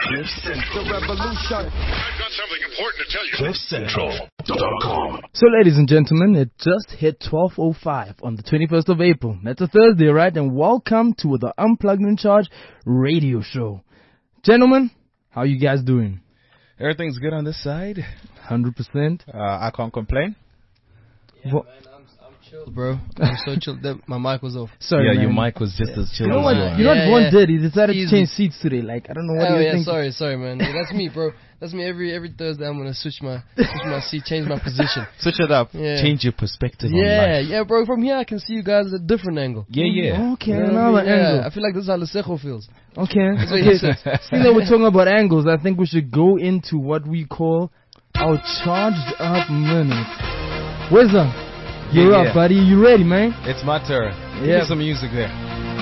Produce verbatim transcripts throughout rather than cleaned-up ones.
Cliff Central. The revolution. I've got something important to tell you. cliff central dot com. So, ladies and gentlemen, it just hit twelve oh five on the twenty-first of April. That's a Thursday, right? And welcome to the Unplugged in Charge radio show. Gentlemen, how you guys doing? Everything's good on this side. one hundred percent. Uh, I can't complain. Yeah, What- man, I'm, I'm chill, bro. I'm so chill. That- My mic was off. Sorry, yeah, man. your mic was just as chill You know as what? you are. You know what Yeah, one yeah. did? He decided Easy. to change seats today. Like, I don't know what Oh he was yeah, thinking. sorry, sorry, man. Yeah, that's me, bro. That's me. Every every Thursday, I'm gonna switch my switch my seat, change my position. Switch it up. Yeah. Change your perspective on Yeah, life. yeah, bro. From here, I can see you guys at a different angle. Yeah, yeah. Okay, You know what I another mean? Yeah, angle. I feel like this is how Lesego feels. Okay. That's what okay. he said. Seeing that we're talking about angles, I think we should go into what we call our charged up minute. Where's the? You're Yeah, up, yeah. buddy. You ready, man? It's my turn. Give Yeah. me some music there.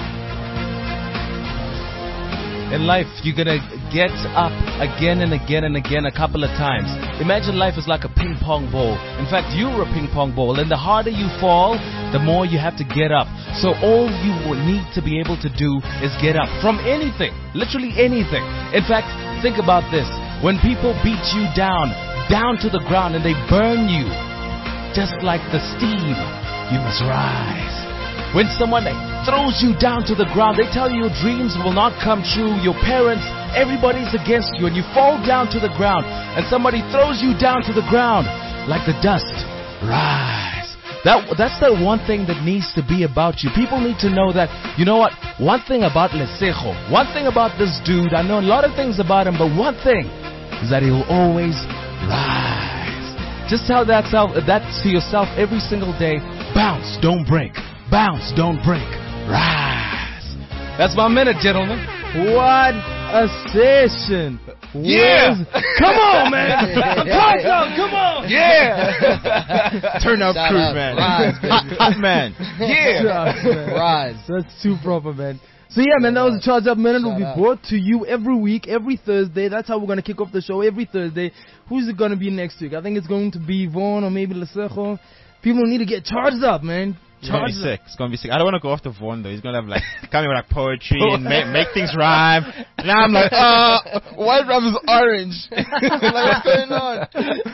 In life, you're gonna get up again and again and again a couple of times. Imagine life is like a ping pong ball. In fact, you're a ping pong ball, and the harder you fall, the more you have to get up. So all you will need to be able to do is get up from anything, literally anything. In fact, think about this. When people beat you down, down to the ground, and they burn you, just like the steam, you must rise. When someone throws you down to the ground, they tell you your dreams will not come true, your parents, everybody's against you, and you fall down to the ground, and somebody throws you down to the ground like the dust. Rise. That, that's the one thing that needs to be about you. People need to know that, you know what, one thing about Lesego, one thing about this dude, I know a lot of things about him, but one thing is that he will always rise. Just tell that, self, that to yourself every single day. Bounce, don't break. Bounce, don't break. Rise. That's my minute, gentlemen. What a session! Yeah. What- Come on, man! Come on, come on! Yeah. Turn up Shout crew, out. man. Rise, hot, hot man. Yeah. Shout, man. Rise. That's too proper, man. So yeah, man, that was a Charge Up Minute. Will Shout be out. brought to you every week, every Thursday. That's how we're gonna kick off the show every Thursday. Who's it gonna be next week? I think it's going to be Vaughn or maybe Lesego. People need to get charged up, man. It's gonna be Charged up. sick. It's gonna be sick. I don't want to go off the Vaughn though. He's gonna have like come in with like poetry and make, make things rhyme. And I'm like, uh, white rum is orange. Like, what's going on?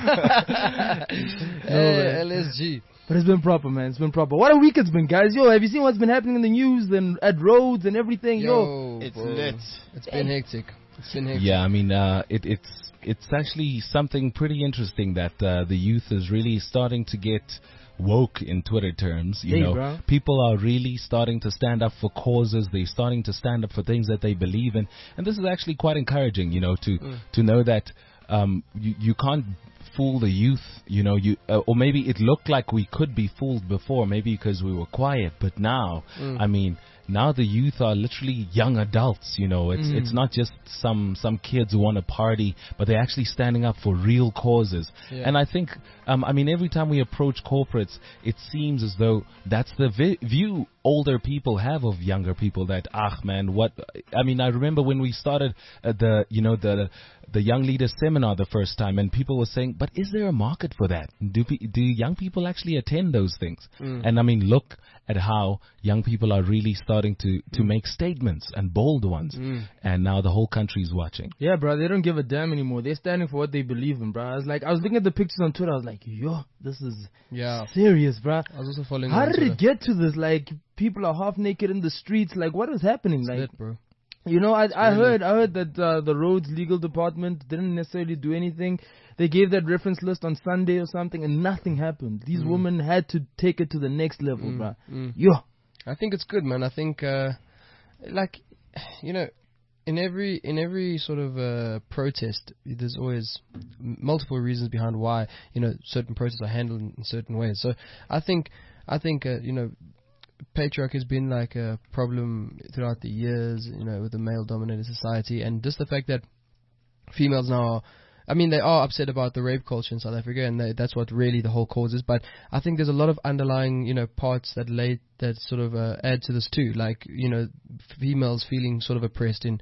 Hey, L S G. But it's been proper, man. It's been proper. What a week it's been, guys. Yo, have you seen what's been happening in the news and at roads and everything? Yo, Yo, It's bro. lit. It's been hectic. It's been hectic. Yeah, I mean, uh, it, it's it's actually something pretty interesting that uh, the youth is really starting to get woke in Twitter terms. You Hey, know, bro. people are really starting to stand up for causes. They're starting to stand up for things that they believe in, and this is actually quite encouraging. You know, to Mm. to know that um, you you can't fool the youth. You know, you uh, or maybe it looked like we could be fooled before, maybe because we were quiet, but now, Mm. I mean. Now the youth are literally young adults, you know. It's Mm. it's not just some some kids who want to party, but they're actually standing up for real causes. Yeah. And I think, um, I mean, every time we approach corporates, it seems as though that's the vi- view older people have of younger people. That ah man, what? I mean, I remember when we started uh, the you know the the young leaders seminar the first time, and people were saying, but is there a market for that? Do pe- do young people actually attend those things? Mm. And I mean, look at how young people are really starting to, to make statements and bold ones. Mm. And now the whole country is watching. yeah, bro. They don't give a damn anymore. They're standing for what they believe in, bro. I was like, I was looking at the pictures on Twitter. I was like, yo, this is Yeah. serious, bro. I was also following. How on did Twitter. it get to this? Like, people are half naked in the streets. Like, what is happening? It's Like, lit, bro. you know, I I really- heard I heard that uh, the roads legal department didn't necessarily do anything. They gave that reference list on Sunday or something, and nothing happened. These Mm. women had to take it to the next level, Mm, bro. mm. Yo, I think it's good, man. I think, uh, like, you know, in every in every sort of uh, protest, there's always m- multiple reasons behind why you know certain protests are handled in certain ways. So I think I think uh, you know. Patriarchy has been like a problem throughout the years, you know, with the male-dominated society, and just the fact that females now are, I mean, they are upset about the rape culture in South Africa, and they, that's what really the whole cause is. But I think there's a lot of underlying, you know, parts that lay that sort of uh, add to this too, like you know, females feeling sort of oppressed in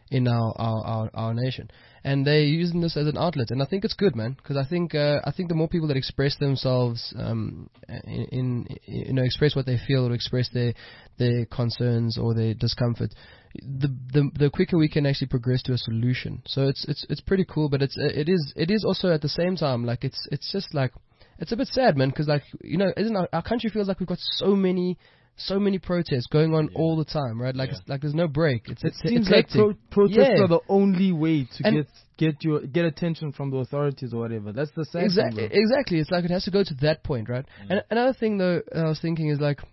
in our our, our, our nation, and they're using this as an outlet, and I think it's good, man, because I think uh, I think the more people that express themselves, um, in, in you know express what they feel or express their their concerns or their discomfort, the the the quicker we can actually progress to a solution. So it's it's it's pretty cool, but it's it is it is also at the same time like it's it's just like it's a bit sad, man, because like you know isn't our, our country feels like we've got so many. So many protests going on Yeah. all the time, right? Like Yeah. it's like there's no break. It's It it's, seems it's like hectic. pro- protests Yeah. are the only way to And- get get your get attention from the authorities or whatever. That's the sad Exactly, thing, bro. exactly. It's like it has to go to that point, right? And another thing, though, I was thinking is like,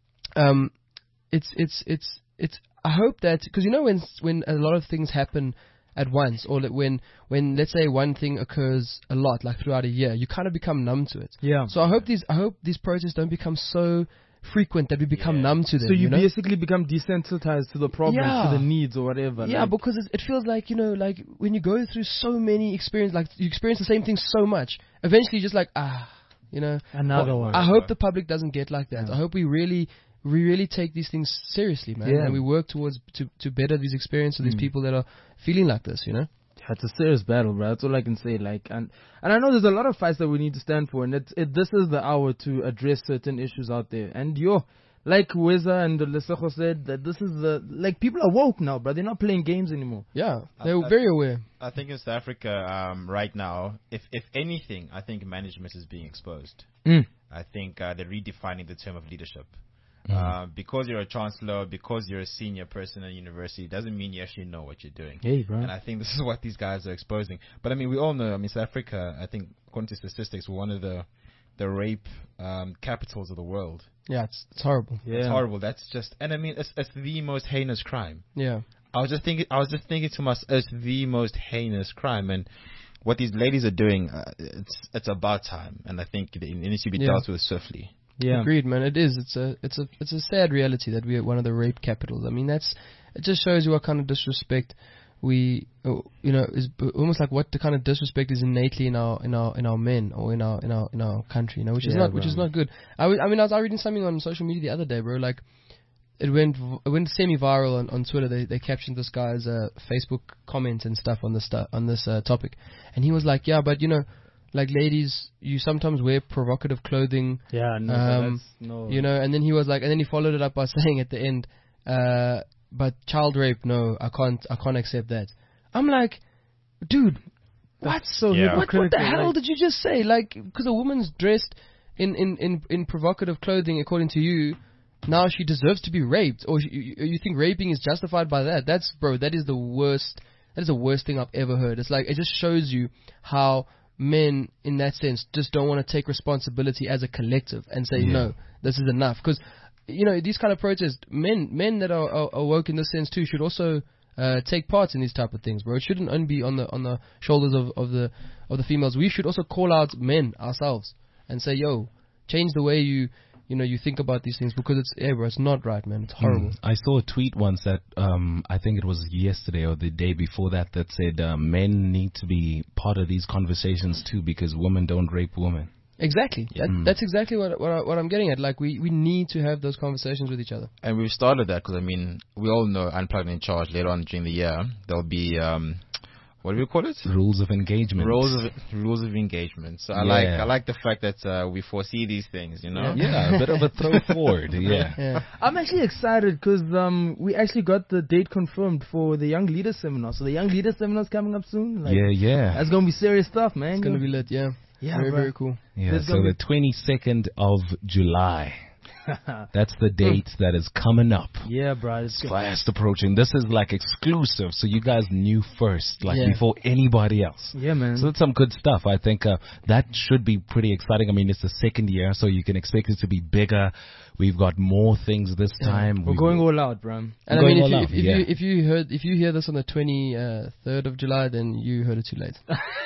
um, it's it's it's it's. I hope that because you know when when a lot of things happen at once, or that when when let's say one thing occurs a lot, like throughout a year, you kind of become numb to it. Yeah. So I hope these I hope these protests don't become so frequent that we become Yeah. numb to them. So you, you know? basically become desensitized to the problem, Yeah. to the needs or whatever. Yeah, like, because it, it feels like, you know, like when you go through so many experiences, like you experience the same thing so much, eventually you're just like, ah, you know. another one. I hope the public doesn't get like that. Yeah. I hope we really, we really take these things seriously, man. Yeah. And we work towards, to, to better these experiences, these Mm. people that are feeling like this, you know. Yeah, it's a serious battle, bro. That's all I can say. Like, and and I know there's a lot of fights that we need to stand for, and it's it, this is the hour to address certain issues out there. And yo, like Weza and Lesego said, that this is the like people are woke now, bro. They're not playing games anymore. Yeah, I- they're I- very aware. I think in South Africa, um, right now, if if anything, I think management is being exposed. Mm. I think uh, they're redefining the term of leadership. Mm. Uh, because you're a chancellor, because you're a senior person at university, doesn't mean you actually know what you're doing. Hey, bro. And I think this is what these guys are exposing. But I mean, we all know. I mean, South Africa, I think, according to statistics, we're one of the the rape um, capitals of the world. Yeah, it's, it's horrible. Yeah. It's horrible. That's just, and I mean, it's, it's the most heinous crime. Yeah. I was just thinking, I was just thinking to myself, it's the most heinous crime, and what these ladies are doing, uh, it's it's about time, and I think it, it needs to be Yeah. dealt with swiftly. Yeah. Agreed, man. It is. It's a, it's a, it's a sad reality that we are one of the rape capitals. I mean, that's, it just shows you what kind of disrespect we, oh, you know, is b- almost like what the kind of disrespect is innately in our, in our, in our men or in our, in our, in our country, you know, which is Yeah, not, which is bro. not good. I, w- I mean, I was, I was reading something on social media the other day, bro. Like, it went, v- it went semi-viral on, on Twitter. They, they captioned this guy's uh, Facebook comments and stuff on this stu- on this uh, topic, and he was like, yeah, but you know, like ladies, you sometimes wear provocative clothing. Yeah, no, Um, that's no. You know, and then he was like, and then he followed it up by saying at the end, uh, but child rape, no, I can't, I can't accept that. I'm like, dude, what? so Yeah. What, what the hypocritical, hell like- did you just say? Like, because a woman's dressed in, in, in, in provocative clothing, according to you, now she deserves to be raped, or you, you think raping is justified by that? That's, bro, that is the worst. That is the worst thing I've ever heard. It's like it just shows you how men, in that sense, just don't want to take responsibility as a collective and say, Yeah. no, this is enough. Because, you know, these kind of protests, men men that are, are, are woke in this sense too should also uh, take part in these type of things, bro. It shouldn't only be on the on the shoulders of, of the of the females. We should also call out men ourselves and say, yo, change the way you you know you think about these things, because it's, yeah, bro, it's not right, man. It's horrible. Mm. I saw a tweet once that um, I think it was yesterday or the day before that that said uh, men need to be part of these conversations too, because women don't rape women. Exactly. That, Mm. That's exactly what what, I, what I'm getting at. Like we, we need to have those conversations with each other. And we've started that because, I mean, we all know Unplugged in Charge later on during the year. There'll be, um, what do we call it? Rules of engagement. Rules of rules of engagement. So I Yeah. like I like the fact that uh, we foresee these things, you know. Yeah, a bit of a throw forward. Yeah. Yeah. I'm actually excited because um, we actually got the date confirmed for the Young Leaders Seminar. So the Young Leaders Seminar is coming up soon. Like, Yeah, yeah. That's going to be serious stuff, man. It's gonna be lit. Yeah. Yeah, Very bro. very cool. Yeah, There's so gonna the twenty-second of July. That's the date that is coming up. Yeah, bro. It's good. Fast approaching. This is like exclusive, so you guys knew first, like Yeah. before anybody else. Yeah, man. So that's some good stuff. I think uh, that should be pretty exciting. I mean, it's the second year, so you can expect it to be bigger. We've got more things this time. We're We've- going all out, bro. And I Going mean, if all you, out, if, if yeah. you if you heard if you hear this on the twenty-third of July, then you heard it too late.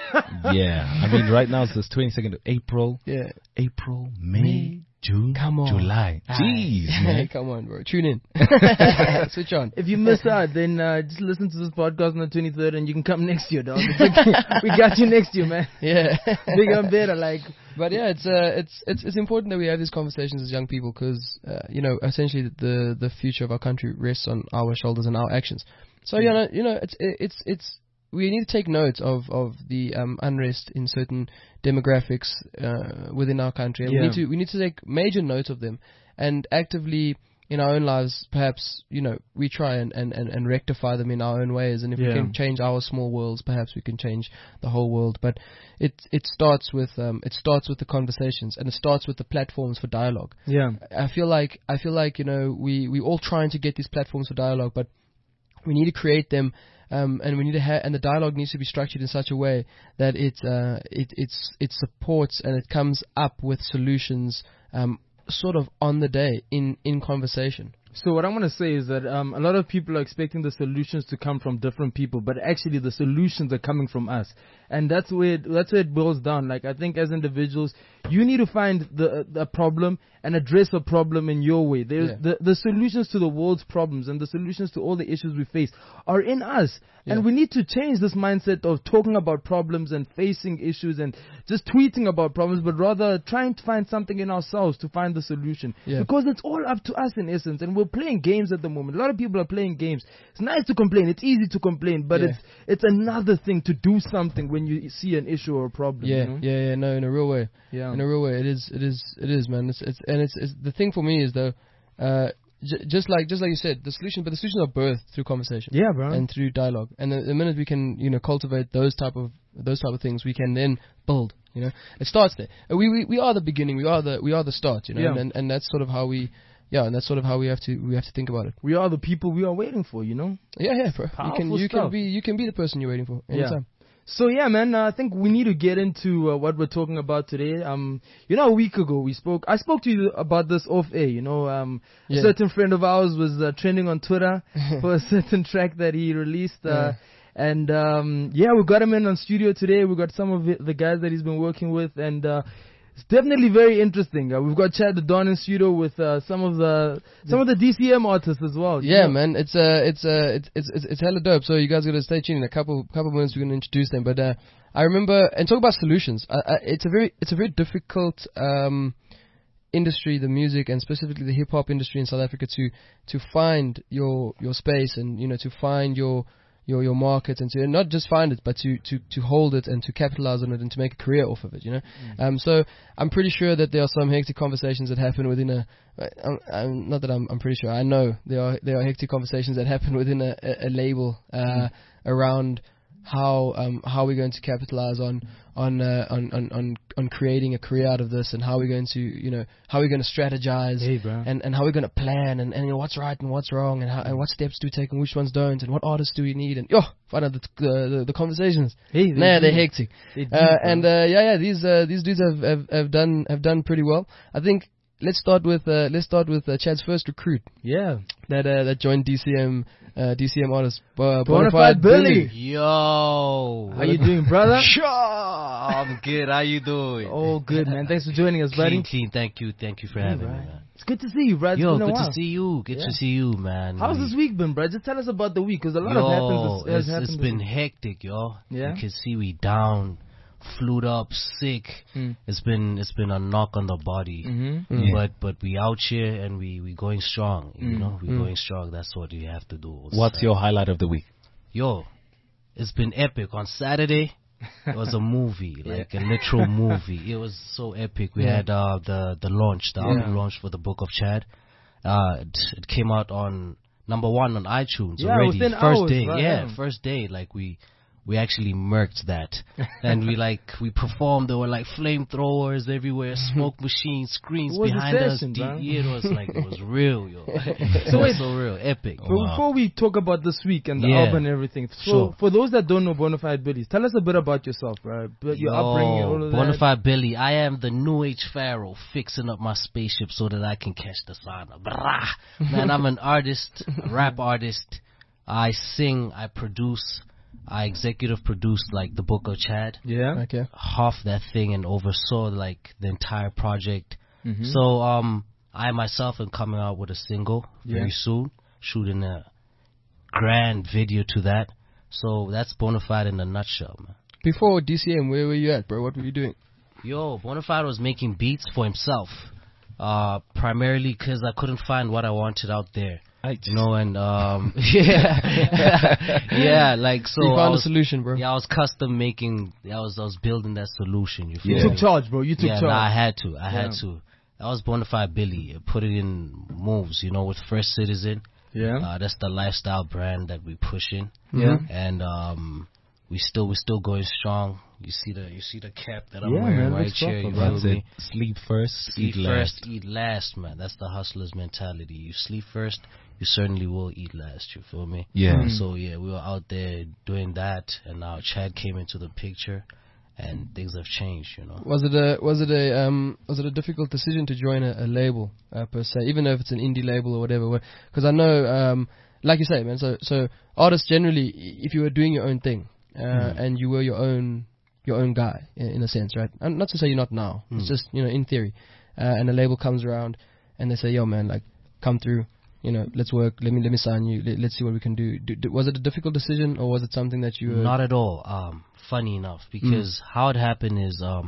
Yeah, I mean, right now it's this twenty-second of April, Yeah. April, May, May. June, Come on. July. Jeez, man. Come on, bro. Tune in. Switch on. If you miss out, then uh, just listen to this podcast on the twenty-third and you can come next year, dog. It's okay. We got you next year, man. Yeah. Bigger and better. Like, But yeah, it's uh, it's it's it's important that we have these conversations as young people because uh, you know essentially the the future of our country rests on our shoulders and our actions. So you know you know it's it's it's we need to take note of of the um, unrest in certain demographics uh, within our country, and Yeah. we need to we need to take major note of them and actively. In our own lives, perhaps, you know, we try and, and, and, and rectify them in our own ways. And if Yeah. we can change our small worlds, perhaps we can change the whole world. But it it starts with um, it starts with the conversations, and it starts with the platforms for dialogue. Yeah. I feel like I feel like you know we we all trying to get these platforms for dialogue, but we need to create them. Um, and we need to have, and the dialogue needs to be structured in such a way that it uh, it it's it supports and it comes up with solutions. Um, sort of on the day in, in conversation. So what I want to say is that um, a lot of people are expecting the solutions to come from different people, but actually the solutions are coming from us, and that's where it, that's where it boils down. Like I think as individuals, you need to find the the problem and address a problem in your way. There's Yeah. the the solutions to the world's problems and the solutions to all the issues we face are in us, Yeah. and we need to change this mindset of talking about problems and facing issues and just tweeting about problems, but rather trying to find something in ourselves to find the solution. Yeah. Because it's all up to us in essence, and we're playing games at the moment. A lot of people are playing games. It's nice to complain. It's easy to complain, but Yeah. it's it's another thing to do something when you see an issue or a problem. Yeah, you know? yeah, yeah. No, in a real way. Yeah. In a real way, it is, it is, it is, man. It's, it's, and it's, it's the thing for me is though, uh, j- just like, just like you said, the solution, but the solutions are birthed through conversation. Yeah, bro. And through dialogue. And the, the minute we can, you know, cultivate those type of, those type of things, we can then build. You know, it starts there. Uh, We, we, we are the beginning. We are the, we are the start. You know, Yeah. and, and and that's sort of how we. Yeah, and that's sort of how we have to we have to think about it. We are the people we are waiting for, you know? Yeah, yeah, bro. You can Powerful you stuff. can be you can be the person you're waiting for anytime. So yeah, man, uh, I think we need to get into uh, what we're talking about today. Um, you know, a week ago we spoke. I spoke to you about this off air. You know, um, Yeah. a certain friend of ours was uh, trending on Twitter for a certain track that he released. Uh, Yeah. And um, yeah, we got him in on studio today. We got some of it, the guys that he's been working with, and uh, it's definitely very interesting. Uh, we've got Chad the Don in studio with uh, some of the some of the D C M artists as well. you Yeah, know? man, it's uh, it's uh, it's it's it's, it's hella dope. So you guys gotta stay tuned. In a couple couple minutes, we're gonna introduce them. But uh, I remember and talk about solutions. Uh, uh, it's a very it's a very difficult um industry, the music and specifically the hip hop industry in South Africa, to to find your your space and you know to find your your your market and to and not just find it, but to, to, to hold it and to capitalize on it and to make a career off of it, you know. Mm. Um, so I'm pretty sure that there are some hectic conversations that happen within a. I'm, I'm, not that I'm, I'm pretty sure. I know there are there are hectic conversations that happen within a, a, a label uh, Mm. around how um how we're going to capitalize on on, uh, on on on on creating a career out of this, and how we're going to you know how we're going to strategize Hey, bro. and and how we're going to plan and, and you know, what's right and what's wrong and how and what steps do we take and which ones don't and what artists do we need and yo find out the the, the, the conversations. Hey, they Nah, do. they're hectic. They do, Uh, bro. and uh, yeah, yeah, these uh, these dudes have, have have done have done pretty well. I think let's start with uh, let's start with uh, Chad's first recruit yeah. that uh, that joined D C M uh, D C M artist uh, Bonafide Billy. Yo. How you doing, brother? Sure. I'm good. How you doing? Oh, good, man. Thanks for joining us, buddy. Clean, clean. Thank you. Thank you for having me, man. It's good to see you, bro. It's Yo, been a good while. to see you. Good Yeah. to see you, man. How's We- this week been, bro? Just tell us about the week, because a lot Yo, of happens. Has it's, happened it's this been week. hectic, yo. Yeah? You can see we down, flued up, sick. Mm. It's been it's been a knock on the body. Mm-hmm. Mm. But but we out here and we we going strong. You Mm. know, we Mm. going strong. That's what you have to do. What's your highlight of the week? Yo, it's been epic. On Saturday, it was a movie, like a literal movie. It was so epic. We Yeah. had uh, the the launch, the album Yeah. launch for the Book of Chad. Uh, it, it came out on number one on iTunes Yeah, already. within First hours, day, right, yeah, yeah. first day. Like we. We actually murked that, and we like we performed. There were like flamethrowers everywhere, smoke machines, screens It was a behind us. session, D- bro. yeah, it was like it was real, yo. It So was wait. so real, epic. But before we talk about this week and the Yeah. album and everything, so Sure. for those that don't know Bonafide Billy, tell us a bit about yourself, bro. But your Yo, upbringing and all of that. Bonafide Billy, I am the New Age Pharaoh fixing up my spaceship so that I can catch the sauna. Brah. Man, I'm an artist, a rap artist. I sing, I produce, I executive produced like the Book of Chad. Yeah. Okay. Half that thing and oversaw like the entire project. Mhm. So um, I myself am coming out with a single very Yeah. soon, shooting a grand video to that. So that's Bonafide in a nutshell, man. Before D C M, where were you at, bro? What were you doing? Yo, Bonafide was making beats for himself, uh, primarily because I couldn't find what I wanted out there. I You know, and um, yeah, yeah, like so. you I found a was, solution, bro. yeah, I was custom making. I was, I was building that solution. You feel You Yeah. me? took charge, bro. You took yeah, charge. nah, I had to. I had Yeah. to. That was Bonafide Billy. I put it in moves, you know, with First Citizen. yeah. Uh, that's the lifestyle brand that we push in, Yeah. and um, we still we still going strong. You see the you see the cap that I'm Yeah, wearing man, right looks here. You proper, feel That's me? it. Sleep first, Sleep eat first, last. eat last, man. That's the hustler's mentality. You sleep first, you certainly will eat last. You feel me? Yeah. So yeah, we were out there doing that, and now Chad came into the picture, and things have changed. You know. Was it a was it a um was it a difficult decision to join a, a label uh, per se, even if it's an indie label or whatever? Because I know, um, like you say, man. So so artists generally, i- if you were doing your own thing uh, and you were your own your own guy in, in a sense, right? And not to say you're not now. It's just you know in theory, uh, and a label comes around and they say, yo, man, like come through. You know, let's work. Let me let me sign you. Let, let's see what we can do. do, do was it a difficult decision, or was it something that you were Not at all. Um, funny enough, because how it happened is, um,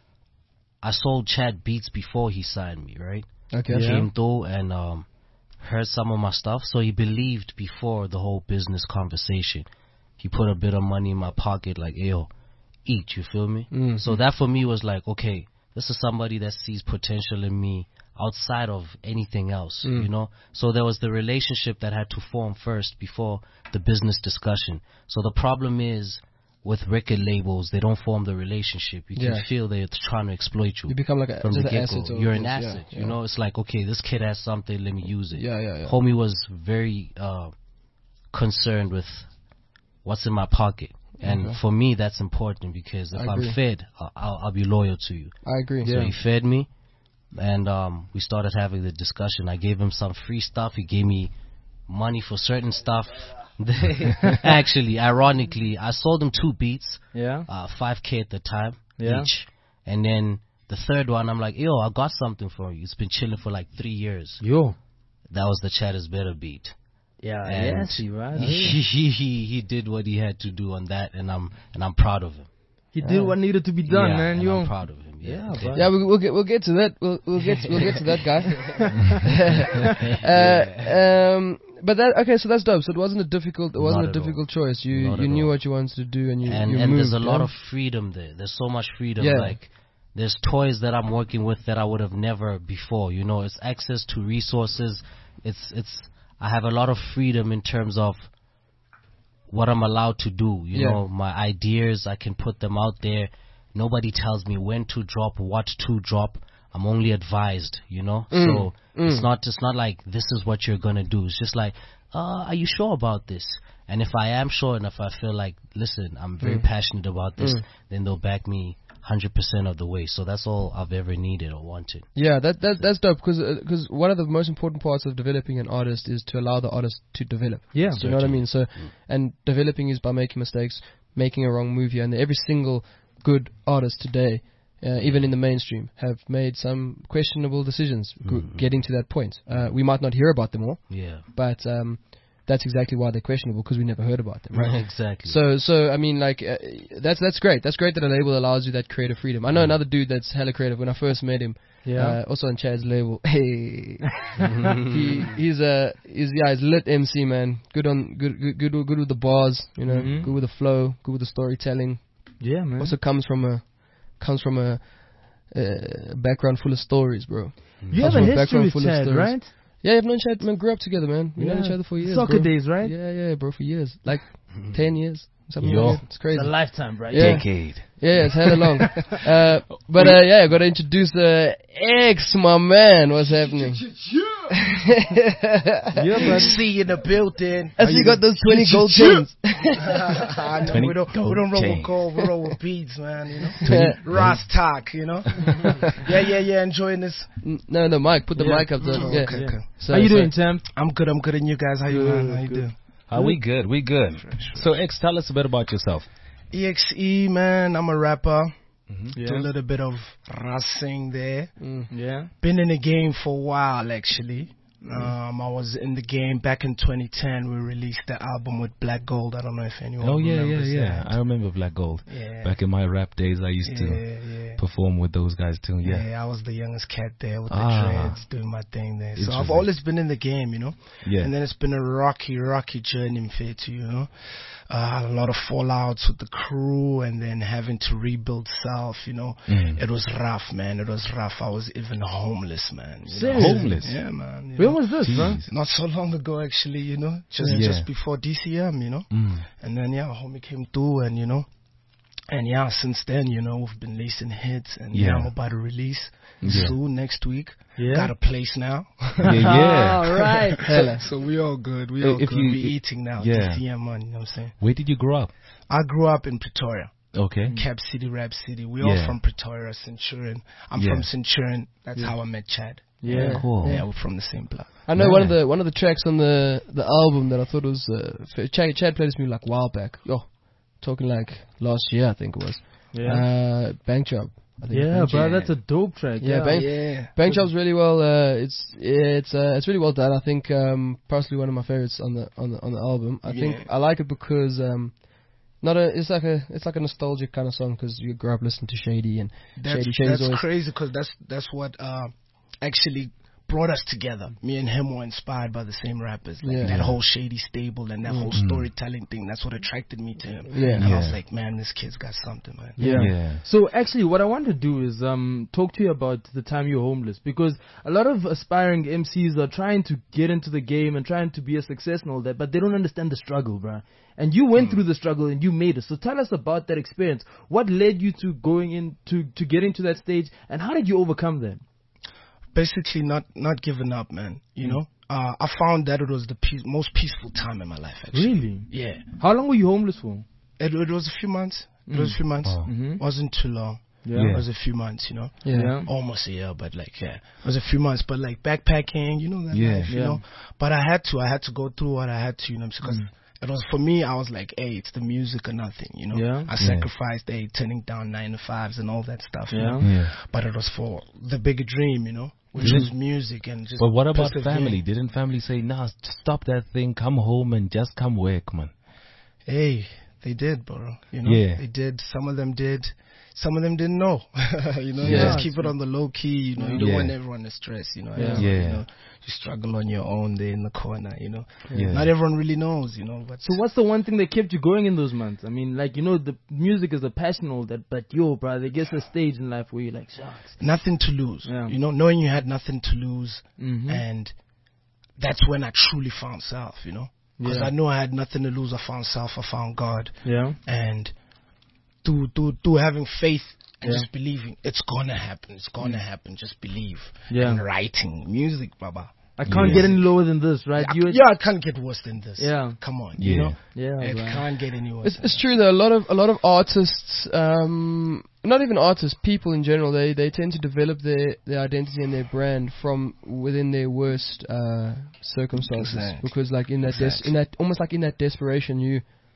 I sold Chad beats before he signed me, right? okay? He came through and um, heard some of my stuff, so he believed before the whole business conversation. He put a bit of money in my pocket, like, yo, eat. You feel me? Mm. So that for me was like, okay, this is somebody that sees potential in me outside of anything else, Mm. you know? So there was the relationship that had to form first before the business discussion. So the problem is with record labels, they don't form the relationship. You Yeah. can feel they're trying to exploit you. You become like a, From just the an get-go. asset. You're an almost, yeah, asset, yeah. you know? It's like, okay, this kid has something, let me use it. Yeah, yeah, yeah. Homie was very uh, concerned with what's in my pocket. And Okay. for me, that's important because if I I'm agree. fed, I'll, I'll, I'll be loyal to you. I agree. So he fed me, and um, we started having the discussion. I gave him some free stuff. He gave me money for certain stuff. Actually, ironically, I sold him two beats, Yeah. uh, five K at the time Yeah. each. And then the third one, I'm like, yo, I got something for you. It's been chilling for like three years. Yo. That was the Chad is Better beat. Yeah. And Yeah. See, right. He, he he he did what he had to do on that, and I'm and I'm proud of him. He did what needed to be done, yeah, man. and Yo. I'm proud of him. Yeah, Yeah, Okay. bro. Yeah, we, we'll get we'll get to that. We'll we'll get we'll get to that guy. uh, um, but that okay, so that's dope. So it wasn't a difficult it wasn't Not a at all. difficult choice. You Not you at knew all. what you wanted to do, and you and you and moved, there's a lot yeah? of freedom there. There's so much freedom. Yeah. Like there's toys that I'm working with that I would have never before. You know, it's access to resources. It's it's I have a lot of freedom in terms of what I'm allowed to do. You Yeah. know, my ideas, I can put them out there. Nobody tells me when to drop, what to drop. I'm only advised, you know. Mm, So mm. it's not it's not like this is what you're gonna do. It's just like, uh, are you sure about this? And if I am sure, and if I feel like, listen, I'm very Mm. passionate about this, Mm. then they'll back me one hundred percent of the way. So that's all I've ever needed or wanted. Yeah, that, that that's dope because because one of the most important parts of developing an artist is to allow the artist to develop. Yeah. Do you know what I mean? So, and developing is by making mistakes, making a wrong move here, and every single good artist today, uh, even in the mainstream, have made some questionable decisions g- Mhm. getting to that point. Uh, we might not hear about them all, Yeah. but um, that's exactly why they're questionable because we never heard about them, right? exactly. So, so I mean, like, uh, that's that's great. That's great that a label allows you that creative freedom. I know another dude that's hella creative. When I first met him, Yeah. uh, also on Chad's label, hey, he he's a he's yeah, he's lit M C, man. Good on good good good, good with the bars, you know, Mhm. good with the flow, good with the storytelling. Yeah, man. Also comes from a comes from a, uh background full of stories, bro. You comes have a from a history background with full of Chad, stories. right? Yeah, I've known Chad, man. Grew up together, man. We Yeah. known each other for years. Soccer bro. days, right? Yeah, yeah, bro, for years, like ten years, something Yo. like that. It's crazy. It's a lifetime, right? Yeah. Decade. Yeah, it's hella long. uh, but uh, yeah, I gotta introduce uh, X, my man. What's happening? Yeah, but See in the building. I see you got those twenty gold chains. I know, we don't, we gold don't roll chain. with gold, we roll with beads, man, you know. Ras talk, you know. yeah, yeah, yeah, enjoying this. No, no, Mike, put the Yeah. mic up there. Oh, Yeah. okay, okay. So, how you so- doing, champ? I'm good, I'm good, and you guys, how you, man? How you doing? Are we good? We good. So, X, tell us a bit about yourself. E X E, man, I'm a rapper. Yeah. Do a little bit of rassing there. Mm. Yeah. Been in the game for a while, actually. Um, I was in the game back in twenty ten. We released the album with Black Gold. I don't know if anyone Oh yeah, yeah, remembers yeah. that. I remember Black Gold. Yeah. Back in my rap days, I used yeah, to yeah. perform with those guys too. Yeah. Yeah, I was the youngest cat there with the Ah. dreads, doing my thing there. So I've Interesting. always been in the game, you know. Yeah. And then it's been a rocky, rocky journey in Fetu, you know. Uh, a lot of fallouts with the crew, and then having to rebuild self, you know. Mm. It was rough, man. It was rough. I was even homeless, man. you know. Seriously? Homeless? Yeah, man. you When know. was this, bro? Jeez. Not so long ago, actually, you know. Just Yeah. just before D C M, you know. Mm. And then yeah, homie came through, and you know, and yeah, since then, you know, we've been releasing hits, and yeah, Yeah. I'm about to release Yeah. soon next week. Yeah. Got a place now. Yeah, yeah. All right. so, so we all good. We Hey, all if good. you- we eating now. yeah. D C M money. You know what I'm saying? Where did you grow up? I grew up in Pretoria, Okay. Cap City, Rap City. We Yeah. all from Pretoria, Centurion. I'm Yeah. from Centurion. That's how I met Chad. Yeah. Cool. Yeah, we're from the same block. I know Yeah. one of the one of the tracks on the the album that I thought was uh, f- Chad, Chad played this to me like a while back. Yo, talking like last year I think it was. Yeah. Uh, Bank Job. I think Yeah, Bank bro, Job. that's a dope track. Yeah, Yeah, Bank- Yeah. Bank Job's really well. Uh, it's it's uh, it's really well done. I think um, personally one of my favorites on the on the on the album. I think Yeah. I like it because um, not a it's like a it's like a nostalgic kind of song because you grew up listening to Shady and That's, Shady Shady's that's always crazy because that's that's what uh, actually brought us together. Me and him were inspired by the same rappers. Like Yeah. that whole Shady stable and that whole Mm. storytelling thing. That's what attracted me to him. Yeah. And I was Yeah. like, man, this kid's got something, man. Yeah. Yeah. So actually, what I want to do is um talk to you about the time you were homeless, because a lot of aspiring M Cs are trying to get into the game and trying to be a success and all that, but they don't understand the struggle, bruh. And you went through the struggle and you made it. So tell us about that experience. What led you to going in to to getting to that stage, and how did you overcome that? Basically, not not giving up, man. You know, uh, I found that it was the peace, most peaceful time in my life. Actually, Really? yeah. How long were you homeless for? It, it was a few months. It was a few months. Wow. Mm-hmm. Wasn't too long. Yeah. It was a few months, you know. yeah. Almost a year, but like yeah, it was a few months. But like backpacking, you know that Yeah. life, you Yeah. know. But I had to, I had to go through what I had to, you know, because it was for me. I was like, hey, it's the music or nothing, you know. Yeah. I Yeah. sacrificed, hey, turning down nine to fives and all that stuff. you Yeah. know. Yeah. But it was for the bigger dream, you know, which Didn't- was music and just. But what about persevere. family? Didn't family say, nah, just stop that thing, come home and just come work, man? Hey, they did, bro. You know, Yeah. they did. Some of them did. Some of them didn't know. you know, you Yeah. just keep it on the low key. You know, you don't Yeah. want everyone to stress. You know, Yeah. Everyone, Yeah. You know, you struggle on your own there in the corner. You know, Yeah. not everyone really knows. You know, but So what's the one thing that kept you going in those months? I mean, like, you know, the music is a passion and all that, but yo, brother, there gets a stage in life where you're like, shucks. nothing to lose. Yeah. You know, knowing you had nothing to lose, Mm-hmm. and that's when I truly found self. You know, because Yeah. I knew I had nothing to lose. I found self. I found God, Yeah. and through through through having faith. And Yeah. just believing it's gonna happen. It's gonna happen. Just believe. Yeah. And writing music, Baba. I can't Yeah. get any lower than this, right? Yeah, You yeah, I can't get worse than this. Yeah. Come on. Yeah. You know? yeah, It right. can't get any worse. It's, than it's that. true though. A lot of a lot of artists, um, not even artists, people in general, they, they tend to develop their, their identity and their brand from within their worst uh, circumstances. Exactly. Because like in that des- Exactly. in that almost like in that desperation, you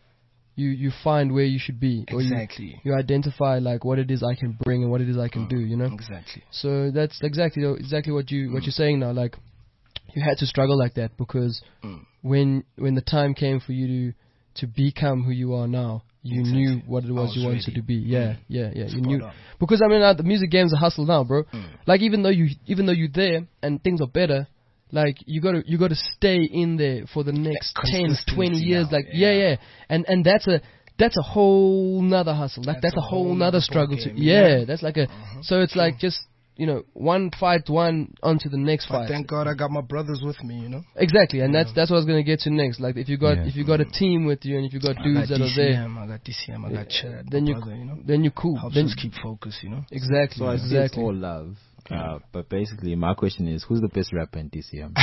you you find where you should be, or you, Exactly. you identify like what it is I can bring and what it is I can do. You know. Exactly. So that's exactly exactly what you what you're saying now. Like you had to struggle like that because Mm. when when the time came for you to to become who you are now, you Exactly. knew what it I was was you wanted ready. to be. Yeah, Mm. yeah, yeah. You Spot knew on. because I mean uh, the music game's a hustle now, bro. Mm. Like even though you even though you're there and things are better. Like you gotta you gotta stay in there for the next ten, consistency twenty years. now, Like yeah. yeah. yeah, and and that's a that's a whole nother hustle. Like That's that's, a a whole whole nother nother struggle to ballgame, yeah, yeah. That's like a Uh-huh. so it's like just you know one fight one onto the next But fight. thank God I got my brothers with me, you know. Exactly, and that's Yeah. that's what I was gonna get to next. Like if you got Yeah. if you got a team with you and if you got I dudes got that are there, D C M, I got D C M, I got Chad, then my you brother, you know. then you're cool. Helps Then us keep focused, you know. exactly, So I see it's exactly. all love. Uh, but basically, my question is, who's the best rapper in D C M?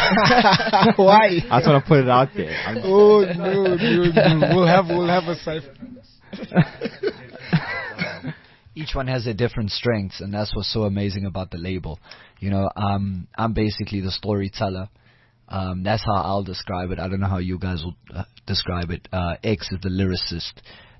Why? I just want to put it out there. I'm Oh no, no, no. We'll have we'll have a cipher. Each one has their different strengths, and that's what's so amazing about the label. You know, um, I'm basically the storyteller. Um, that's how I'll describe it. I don't know how you guys will uh, describe it. Uh, X is the lyricist.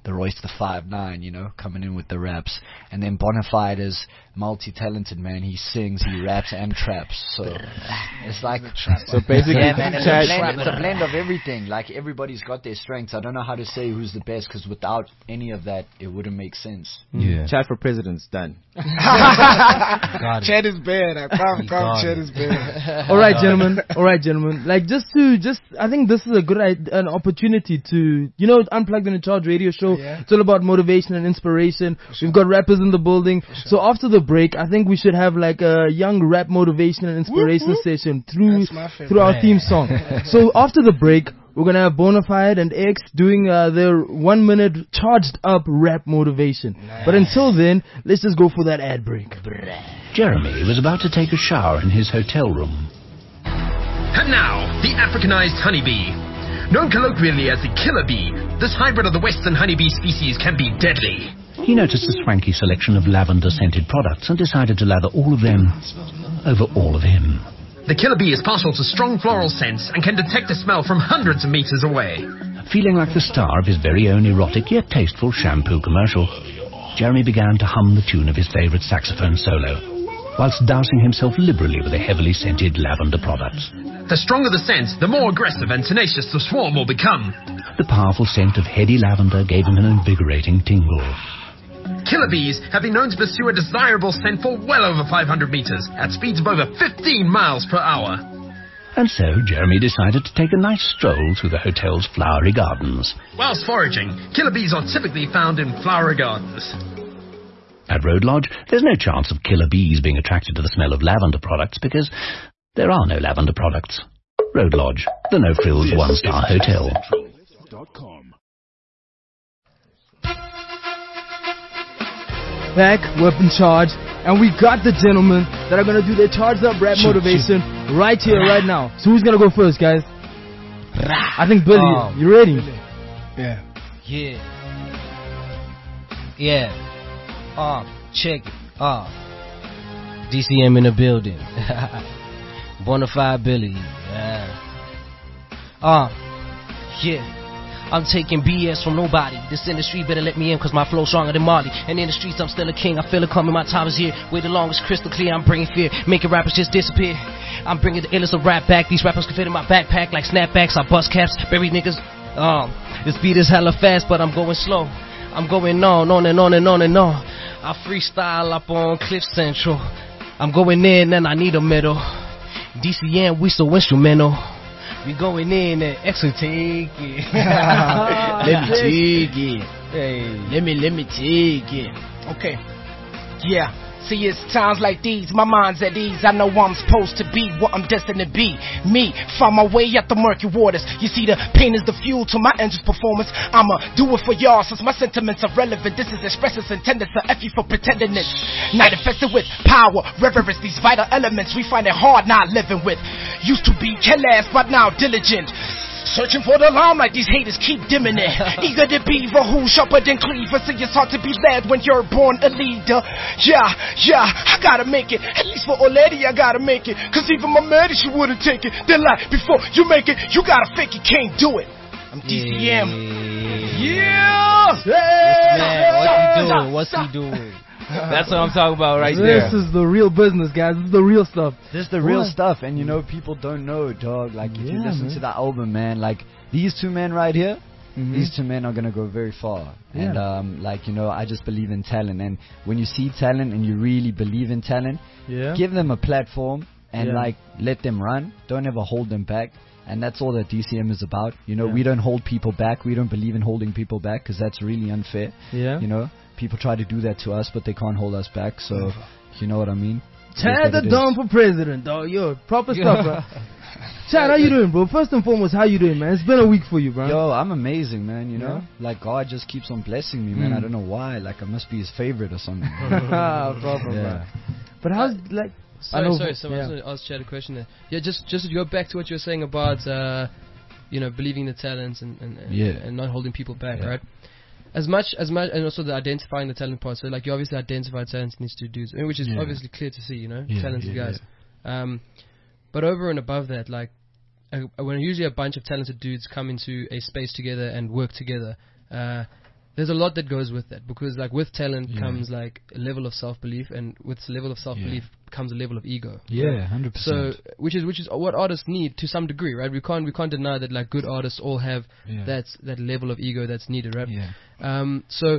the Royce the five nine, you know, coming in with the raps. And then Bonafide is multi-talented, man. He sings, he raps and traps. So it's like So basically, yeah, man, it's a, Chad- blend, it's a blend of everything. Like everybody's got their strengths. I don't know how to say who's the best because without any of that, it wouldn't make sense. Yeah. Chat for president's done. Got it. Chad is bad. I come, He come, got Chad it. is bad. All right, gentlemen. All right, gentlemen. Like, just to, just, I think this is a good, i- an opportunity to, you know, Unplugged and in Charge radio show. Yeah. It's all about motivation and inspiration. We've got rappers in the building. So after the break, I think we should have like a young rap motivation and inspiration Whoop, whoop. session through, That's my favorite. through our theme song. So after the break, we're gonna have Bonafide and X doing uh, their one minute charged up rap motivation. But until then, let's just go for that ad break. Jeremy was about to take a shower in his hotel room. And now, the Africanized honeybee. Known colloquially as the killer bee, this hybrid of the western honeybee species can be deadly. He noticed a swanky selection of lavender-scented products and decided to lather all of them over all of him. The killer bee is partial to strong floral scents and can detect a smell from hundreds of meters away. Feeling like the star of his very own erotic yet tasteful shampoo commercial, Jeremy began to hum the tune of his favorite saxophone solo, whilst dousing himself liberally with the heavily scented lavender products. The stronger the scent, the more aggressive and tenacious the swarm will become. The powerful scent of heady lavender gave him an invigorating tingle. Killer bees have been known to pursue a desirable scent for well over five hundred meters at speeds of over fifteen miles per hour. And so Jeremy decided to take a nice stroll through the hotel's flowery gardens. Whilst foraging, killer bees are typically found in flower gardens. At Road Lodge, there's no chance of killer bees being attracted to the smell of lavender products because there are no lavender products. Road Lodge, the no-frills one-star hotel. Back, weapon charge, and we got the gentlemen that are gonna do their charged up rap motivation right here, right now. So who's gonna go first, guys? I think Billy. Um, You ready? Yeah. Yeah. Yeah. Uh, check it. Uh. D C M in the building. Bonafide Billy. Yeah. Uh. Yeah. I'm taking B S from nobody. This industry better let me in cause my flow stronger than Marley. And in the streets I'm still a king. I feel it coming, my time is here. Way the longest crystal clear, I'm bringing fear. Making rappers just disappear. I'm bringing the illest of rap back. These rappers can fit in my backpack like snapbacks. I bust caps, bury niggas. Um, this beat is hella fast but I'm going slow. I'm going on, on and on and on and on. I freestyle up on Cliff Central. I'm going in and I need a medal. D C M, we so instrumental. We going in and extra take it. Let me take it. Hey. Let me, let me take it. Okay. Yeah. See, it's times like these, my mind's at ease. I know I'm supposed to be what I'm destined to be. Me, find my way out the murky waters. You see, the pain is the fuel to my engine's performance. I'ma do it for y'all since my sentiments are relevant. This is expressive intended to F you for pretending it. Manifested with power, reverence these vital elements we find it hard not living with. Used to be careless, but now diligent. Searching for the limelight, these haters keep dimming it. Eager to be for who sharper than cleaver. See, it's hard to be led when you're born a leader. Yeah, yeah, I gotta make it. At least for old lady, I gotta make it. Cause even my maddie, she wouldn't take it. Then like, before you make it, you gotta fake it, can't do it. I'm D C M. Yeah! Yeah! What's he doing? What's he doing? That's what I'm talking about right there. This is the real business, guys. This is the real stuff. This is the real What? stuff, and you know, people don't know, dog. Like, if you Yeah, listen man. to that album, man, like, these two men right here, Mhm. these two men are gonna go very far. And, Yeah. um, like, you know, I just believe in talent. And when you see talent and you really believe in talent, Yeah. give them a platform and, Yeah. like, let them run. Don't ever hold them back. And that's all that D C M is about. You know, Yeah. we don't hold people back. We don't believe in holding people back because that's really unfair. Yeah. You know, people try to do that to us, but they can't hold us back. So, you know what I mean? Chad the It is. Don for president, dog. Yo, proper stuff, bro. Chad, how you doing, bro? First and foremost, how you doing, man? It's been a week for you, bro. Yo, I'm amazing, man. You know, Yeah. like God just keeps on blessing me, man. Mm. I don't know why. Like I must be His favorite or something. Proper, Yeah. bro. But how's like? I Sorry, know- sorry, sorry. I was yeah. going to ask Chad a question there. Yeah, just just to go back to what you were saying about, uh, you know, believing the talents and and, and, Yeah. and not holding people back, Yeah. right? As much as much, and also the identifying the talent part. So, like, you obviously identify talents in these two dudes, which is Yeah. obviously clear to see, you know, Yeah, talented yeah, guys. Um, but over and above that, like, uh, when usually a bunch of talented dudes come into a space together and work together, uh, there's a lot that goes with that, because like with talent Yeah. comes like a level of self-belief, and with a level of self-belief comes a level of ego. Yeah, right? one hundred So percent. which is which is what artists need to some degree, right? We can't we can't deny that like good artists all have Yeah. that that level of ego that's needed, right? Yeah. Um, so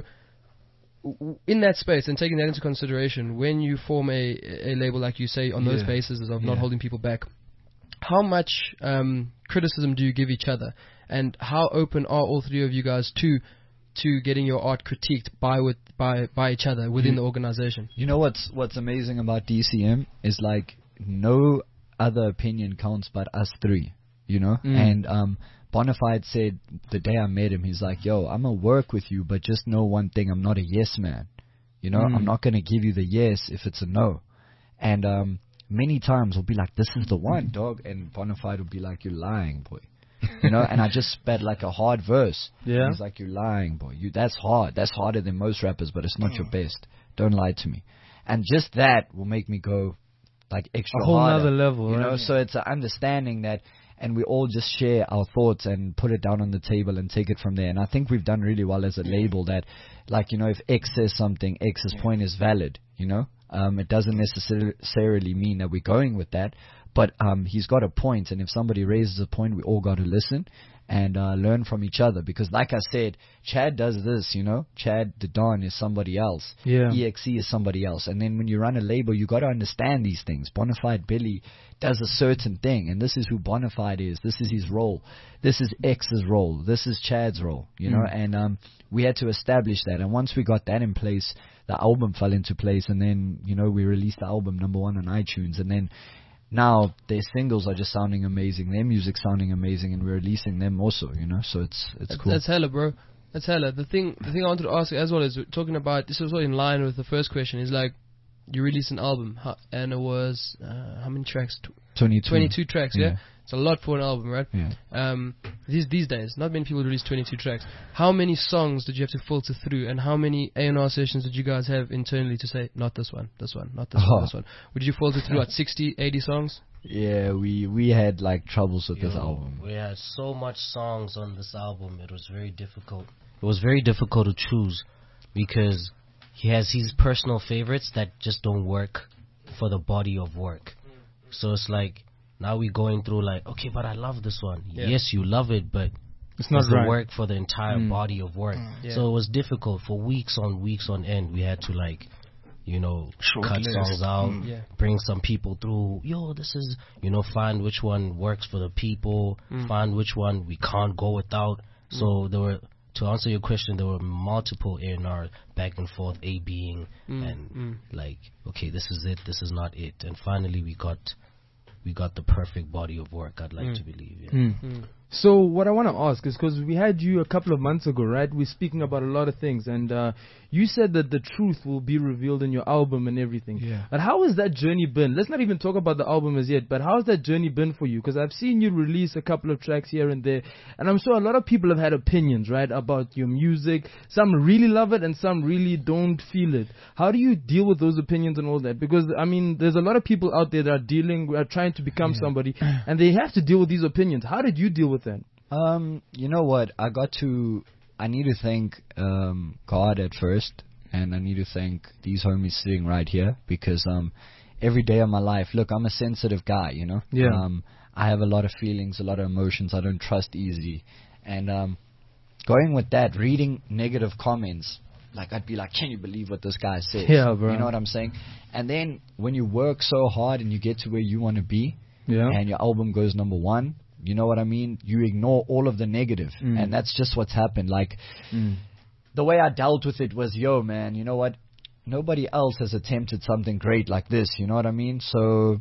w- w- in that space, and taking that into consideration, when you form a a label like you say on those Yeah. bases of not Yeah. holding people back, how much um, criticism do you give each other, and how open are all three of you guys to to getting your art critiqued by with by by each other within You- the organization? You know what's what's amazing about D C M is like no other opinion counts but us three, you know. Mm. And um, Bonafide said the day I met him, he's like, "Yo, I'm gonna work with you, but just know one thing: I'm not a yes man. You know, Mm. I'm not gonna give you the yes if it's a no." And um, many times we'll be like, "This is the one, dog," and Bonafide will be like, "You're lying, boy." You know, and I just spat like a hard verse. Yeah. He's like, "You're lying, boy. You that's hard. That's harder than most rappers, but it's not your best. Don't lie to me." And just that will make me go like extra A whole harder, nother level, you right? know. So it's an understanding that, and we all just share our thoughts and put it down on the table and take it from there. And I think we've done really well as a label that, like, you know, if X says something, X's point is valid. You know, um, it doesn't necessarily mean that we're going with that. But um, he's got a point, and if somebody raises a point, we all got to listen and uh, learn from each other. Because, like I said, Chad does this, you know. Chad the Don is somebody else. Yeah. E X E is somebody else. And then when you run a label, you got to understand these things. Bonafide Billy does a certain thing, and this is who Bonafide is. This is his role. This is X's role. This is Chad's role, you know. Mm. And um, we had to establish that. And once we got that in place, the album fell into place. And then, you know, we released the album number one on iTunes. And then now their singles are just sounding amazing, their music sounding amazing, and we're releasing them also, you know. So it's it's That's, cool. that's hella, bro. That's hella. The thing, the thing I wanted to ask as well is talking about this was all in line with the first question. Is like you released an album, how, and it was uh, how many tracks? Tw- twenty-two. twenty-two tracks. Yeah? Yeah. It's a lot for an album, right? Yeah. Um, these these days, not many people release twenty-two tracks. How many songs did you have to filter through, and how many A and R sessions did you guys have internally to say not this one, this one, not this Oh. one, this one? Would you filter through at sixty, eighty songs? Yeah, we we had like troubles with this Yo, album. We had so much songs on this album. It was very difficult. It was very difficult to choose because he has his personal favorites that just don't work for the body of work. So it's like now we're going through like, okay, but I love this one. Yeah. Yes, you love it, but It's not does it right. work for the entire Mm. body of work? Yeah. So it was difficult for weeks on weeks on end. We had to like, you know, cut list. songs out, Mm. Yeah. bring some people through. Yo, this is, you know, find which one works for the people, Mm. find which one we can't go without. So there were, to answer your question, there were multiple A and R back and forth, A being, Mm. and Mm. like, okay, this is it, this is not it, and finally we got, we got the perfect body of work. I'd like Mm. to believe. Yeah. Mm. Mm. So what I want to ask is because we had you a couple of months ago, right? We're speaking about a lot of things, and uh, you said that the truth will be revealed in your album and everything. Yeah. But how has that journey been? Let's not even talk about the album as yet, but how has that journey been for you? Because I've seen you release a couple of tracks here and there, and I'm sure a lot of people have had opinions, right, about your music. Some really love it, and some really don't feel it. How do you deal with those opinions and all that? Because I mean, there's a lot of people out there that are dealing, are trying to become somebody, and they have to deal with these opinions. How did you deal with that? Um, you know what? I got to. I need to thank um, God at first, and I need to thank these homies sitting right here because um, every day of my life, look, I'm a sensitive guy, you know. Yeah. Um, I have a lot of feelings, a lot of emotions. I don't trust easily, and um, going with that, reading negative comments, like I'd be like, can you believe what this guy says? Yeah, bro. You know what I'm saying? And then when you work so hard and you get to where you want to be, Yeah. and your album goes number one, you know what I mean? You ignore all of the negative. Mm. And that's just what's happened. Like, Mm. the way I dealt with it was, yo, man, you know what? Nobody else has attempted something great like this. You know what I mean? So,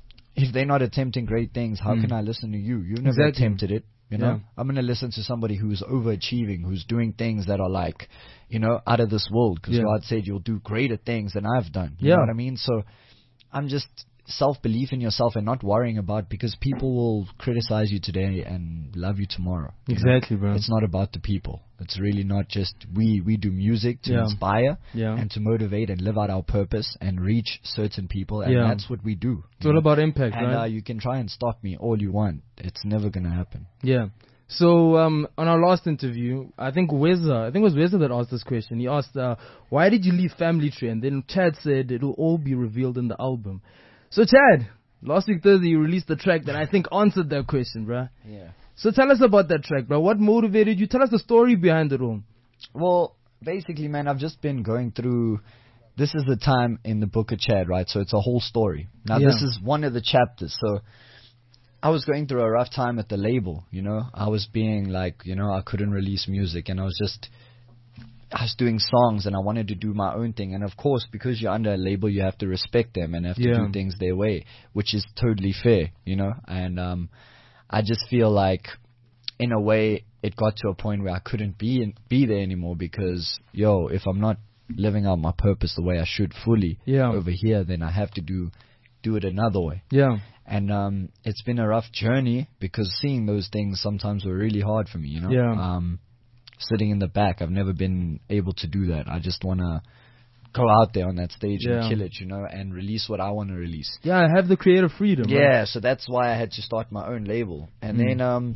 if they're not attempting great things, how Mm. can I listen to you? You've never Exactly. attempted it. You know? Yeah. I'm going to listen to somebody who's overachieving, who's doing things that are like, you know, out of this world. Because Yeah. God said you'll do greater things than I've done. You Yeah. know what I mean? So, I'm just self-belief in yourself and not worrying about, because people will criticize you today and love you tomorrow. you know? Exactly, bro. It's not about the people. It's really not just we. We do music to Yeah. inspire Yeah. and to motivate and live out our purpose and reach certain people, and Yeah. that's what we do. It's you all know? about impact, And right? uh, you can try and stop me all you want. It's never gonna happen. Yeah. So um, on our last interview, I think Weza, I think it was Weza that asked this question. He asked, uh, "Why did you leave Family Tree?" And then Chad said it'll all be revealed in the album. So Chad, last week Thursday you released the track that I think answered that question, bruh. Yeah. So tell us about that track, bro. What motivated you? Tell us the story behind it all. Well, basically, man, I've just been going through. This is the time in the book of Chad, right? So it's a whole story. Now, Yeah. this is one of the chapters. So I was going through a rough time at the label, you know. I was being like, you know, I couldn't release music, and I was just, I was doing songs, and I wanted to do my own thing. And of course, because you're under a label, you have to respect them and have to Yeah. do things their way, which is totally fair, you know. And um, I just feel like, in a way, it got to a point where I couldn't be in, be there anymore because, yo, if I'm not living out my purpose the way I should fully Yeah. over here, then I have to do do it another way. Yeah. And um, it's been a rough journey because seeing those things sometimes were really hard for me, you know. Yeah. Um, sitting in the back, I've never been able to do that. I just want to go out there on that stage Yeah. and kill it, you know, and release what I want to release. Yeah, I have the creative freedom. Yeah, right? so that's why I had to start my own label. And Mm. then um,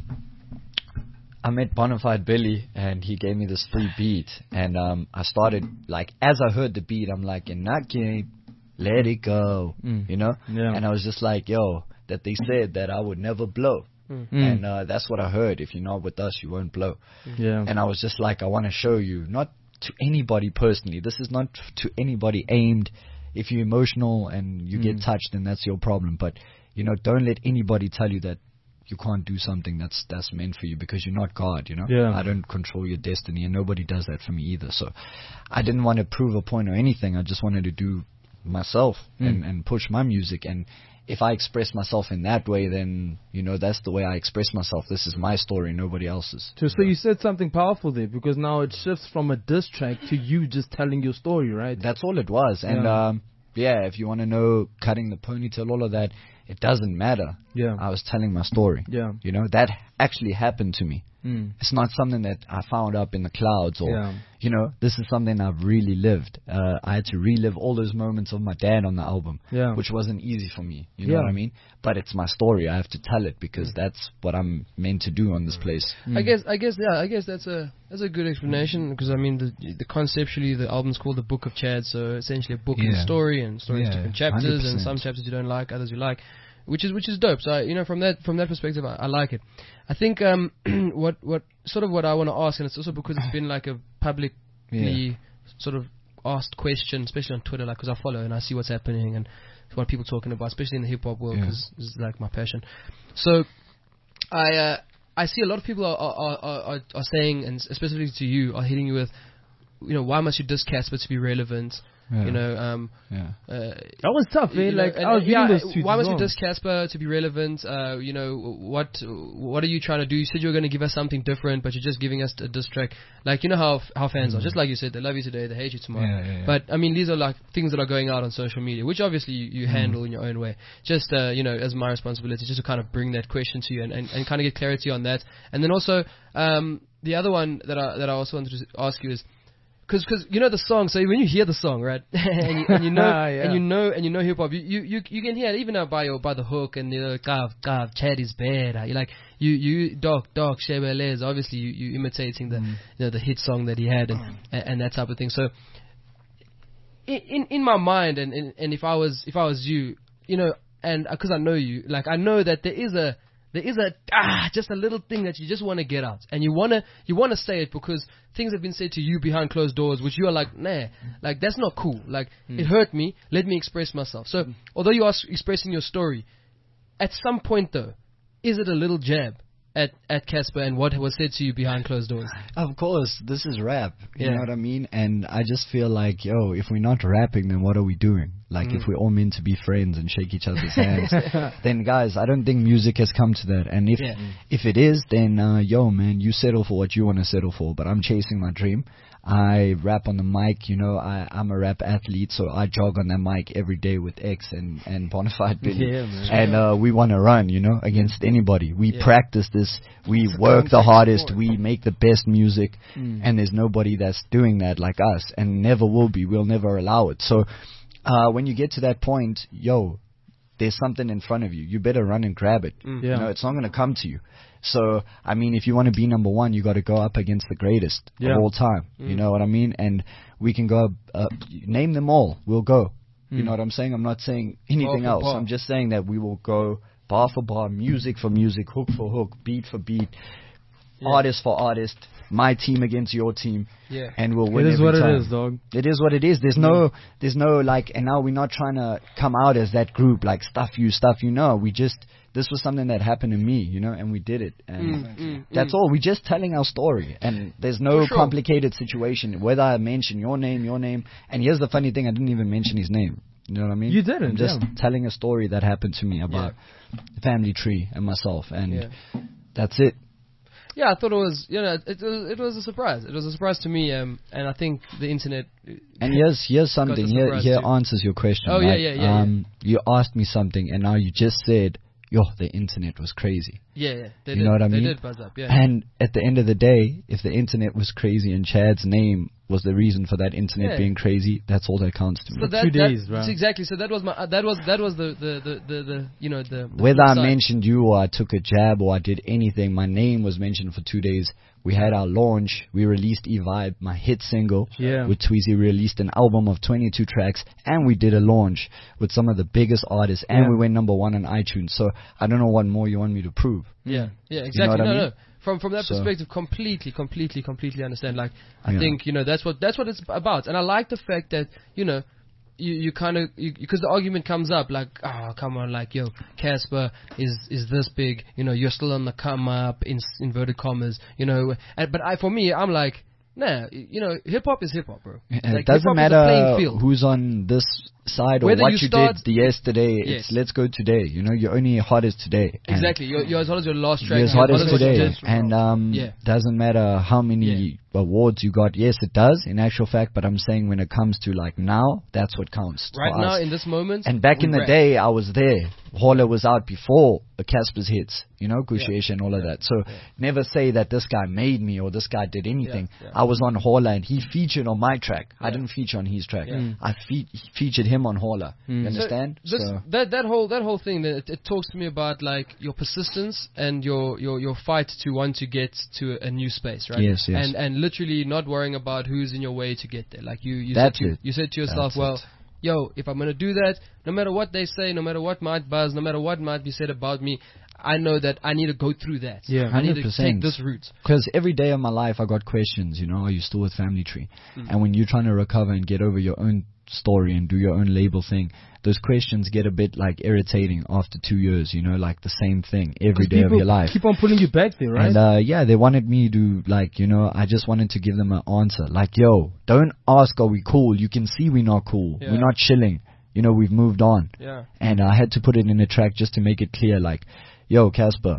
I met Bonafide Billy, and he gave me this free beat. And um, I started, like, as I heard the beat, I'm like, in that game, let it go, Mm. you know? Yeah. And I was just like, yo, that they said that I would never blow. Mm. And uh, that's what I heard. If you're not with us, you won't blow. Yeah. And I was just like, I want to show you, not to anybody personally. This is not to anybody aimed. If you're emotional and you get Mm. touched, then that's your problem. But, you know, don't let anybody tell you that you can't do something that's that's meant for you because you're not God, you know? Yeah. I don't control your destiny, and nobody does that for me either. So I didn't want to prove a point or anything. I just wanted to do myself Mm. and, and push my music. And if I express myself in that way, then, you know, that's the way I express myself. This is my story, nobody else's. So, so you said something powerful there because now it shifts from a diss track to you just telling your story, right? That's all it was. And, Yeah. um, yeah, if you want to know cutting the ponytail, all of that, it doesn't matter. Yeah. I was telling my story. Yeah. You know, that actually happened to me. Mm. It's not something that I found up in the clouds or, Yeah. you know, this is something I've really lived. Uh, I had to relive all those moments of my dad on the album, Yeah. which wasn't easy for me. You know Yeah. what I mean? But it's my story. I have to tell it because that's what I'm meant to do on this place. I guess, I guess, yeah, I guess that's a that's a good explanation because I mean, the, the conceptually the album's called the Book of Chad, so essentially a book and a Yeah. story, and stories Yeah, different chapters, one hundred and some percent. chapters you don't like, others you like, which is which is dope. So I, you know, from that from that perspective, I, I like it. I think um, what what sort of what I want to ask, and it's also because it's been like a publicly Yeah. sort of asked question, especially on Twitter, like because I follow and I see what's happening and what people talking about, especially in the hip hop world, Yeah. because it's like my passion. So I uh, I see a lot of people are are, are are are saying, and specifically to you, are hitting you with, you know, why must you diss Casper to be relevant? Yeah. You know, um, Yeah. uh, That was tough, eh? you know, Like, and, I was uh, yeah, reading those tweets why as must you well. diss Casper to be relevant? Uh, you know, what what are you trying to do? You said you were going to give us something different, but you're just giving us a diss track. Like, you know how how fans are. Just like you said, they love you today, they hate you tomorrow. Yeah, yeah, yeah. But I mean, these are like things that are going out on social media, which obviously you, you handle in your own way. Just uh, you know, as my responsibility, just to kind of bring that question to you and, and, and kind of get clarity on that. And then also, um, the other one that I that I also wanted to ask you is, Cause, cause you know the song. So when you hear the song, right, and, you, and you know, Yeah. and you know, and you know hip hop, you, you, you, you can hear it even now by your by the hook, and you know, Gav, Gav, Chad is better. You like, you, you, Doc, Doc, Shebelez. Obviously, you, you imitating the, Mm. you know, the hit song that he had, and, and, and that type of thing. So, in, in, in my mind, and, and, and if I was, if I was you, you know, and because I know you, like I know that there is a. There is a ah, just a little thing that you just want to get out, and you wanna you wanna say it because things have been said to you behind closed doors, which you are like, nah, like that's not cool. Like it hurt me. Let me express myself. So although you are s- expressing your story, at some point though, is it a little jab at at Casper and what was said to you behind closed doors? Of course, this is rap. You Yeah. know what I mean? And I just feel like, yo, if we're not rapping, then what are we doing? Like, Mm. if we're all meant to be friends and shake each other's hands, then guys, I don't think music has come to that. And if Yeah. if it is, then uh, yo, man, you settle for what you want to settle for. But I'm chasing my dream. I rap on the mic, you know, I, I'm a rap athlete, so I jog on that mic every day with X and, and Bonafide Billy. Yeah, man. And uh, we want to run, you know, against anybody. We Yeah. practice this. We work the hardest. We make the best music. And there's nobody that's doing that like us, and never will be. We'll never allow it. So uh, when you get to that point, yo, there's something in front of you. You better run and grab it. Yeah. You know, it's not going to come to you. So, I mean, if you want to be number one, you got to go up against the greatest Yeah. of all time. Mm. You know what I mean? And we can go, uh, name them all. We'll go. You Mm. know what I'm saying? I'm not saying anything for else. bar. I'm just saying that we will go bar for bar, music for music, hook for hook, beat for beat, Yeah. artist for artist, my team against your team, Yeah. and we'll win It is every what time. it is, dog. It is what it is. There's no, there's no like, and now we're not trying to come out as that group, like stuff you, stuff you know. We just, this was something that happened to me, you know, and we did it. And Mm, mm, that's mm. all. We're just telling our story. And there's no For sure. complicated situation. Whether I mention your name, your name. And here's the funny thing, I didn't even mention his name. You know what I mean? You didn't, I'm just yeah. telling a story that happened to me about Family Tree and myself. And Yeah. that's it. Yeah, I thought it was, you know, it was, it was a surprise. It was a surprise to me, um, and I think the internet. And here's here's something. got the Here surprise here too. answers your question. Oh, yeah, right? yeah, yeah, Um, you asked me something, and now you just said, "Yo, the internet was crazy." Yeah, yeah, they you did. know what I they mean? did buzz up, yeah. And at the end of the day, if the internet was crazy and Chad's name was the reason for that internet Yeah. being crazy, that's all that counts to me. So that, two that- days, right? Exactly. So that was my. Uh, that was that was the the, the, the, the you know the. the Whether flip I side. mentioned you or I took a jab or I did anything, my name was mentioned for two days. We had our launch. We released E-Vibe, my hit single. Yeah. With Tweezy, we released an album of twenty-two tracks, and we did a launch with some of the biggest artists, and Yeah. we went number one on iTunes. So I don't know what more you want me to prove. Yeah, yeah, know exactly. what I no, mean? no. From from that So- perspective, completely, completely, completely understand. Like, I Yeah. think you know that's what that's what it's about, and I like the fact that you know. You, you kind of because the argument comes up like, oh come on, like yo, Casper is is this big, you know, you're still on the come up in s- inverted commas, you know, and, but I for me I'm like, nah, you know, hip hop is hip hop, bro. And Like, it doesn't hip-hop is a playing matter field. who's on this side or Whether what you you, start- did yesterday. Yes. It's let's go today. You know, you're only hot as today. And Exactly, you're, you're as hot as your last track. You're as you're hot as what you today. did. And um, Yeah. doesn't matter how many awards you got. Yes, it does in actual fact. But I'm saying when it comes to like now, that's what counts. for Right now, us. in this moment, And back we in the rap. day, I was there. Holler was out before the Casper's hits, you know, Gushiesh and all of that. So never say that this guy made me or this guy did anything. Yeah, yeah. I was on Holler and he featured on my track. I Yeah. didn't feature on his track. Yeah. Mm. I fe- featured him on Holler. You Mm. understand? So this, So- that that whole that whole thing that it, it talks to me about like your persistence and your, your, your fight to want to get to a, a new space, right? Yes, yes. And and literally not worrying about who's in your way to get there. Like you you That's said to, it. you said to yourself, That's well, it. yo, if I'm gonna do that, no matter what they say, no matter what might buzz, no matter what might be said about me, I know that I need to go through that. Yeah. I need one hundred to percent. take this route. Because every day of my life, I got questions, you know, are you still with Family Tree? Mm. And when you're trying to recover and get over your own story and do your own label thing, those questions get a bit like irritating after two years, you know, like the same thing every 'Cause day of people your life. keep on pulling you back there, right? And uh, yeah, they wanted me to like, you know, I just wanted to give them an answer. Like, yo, don't ask, are we cool? You can see we're not cool. Yeah. We're not chilling. You know, we've moved on. Yeah. And I had to put it in a track just to make it clear, like, yo, Casper,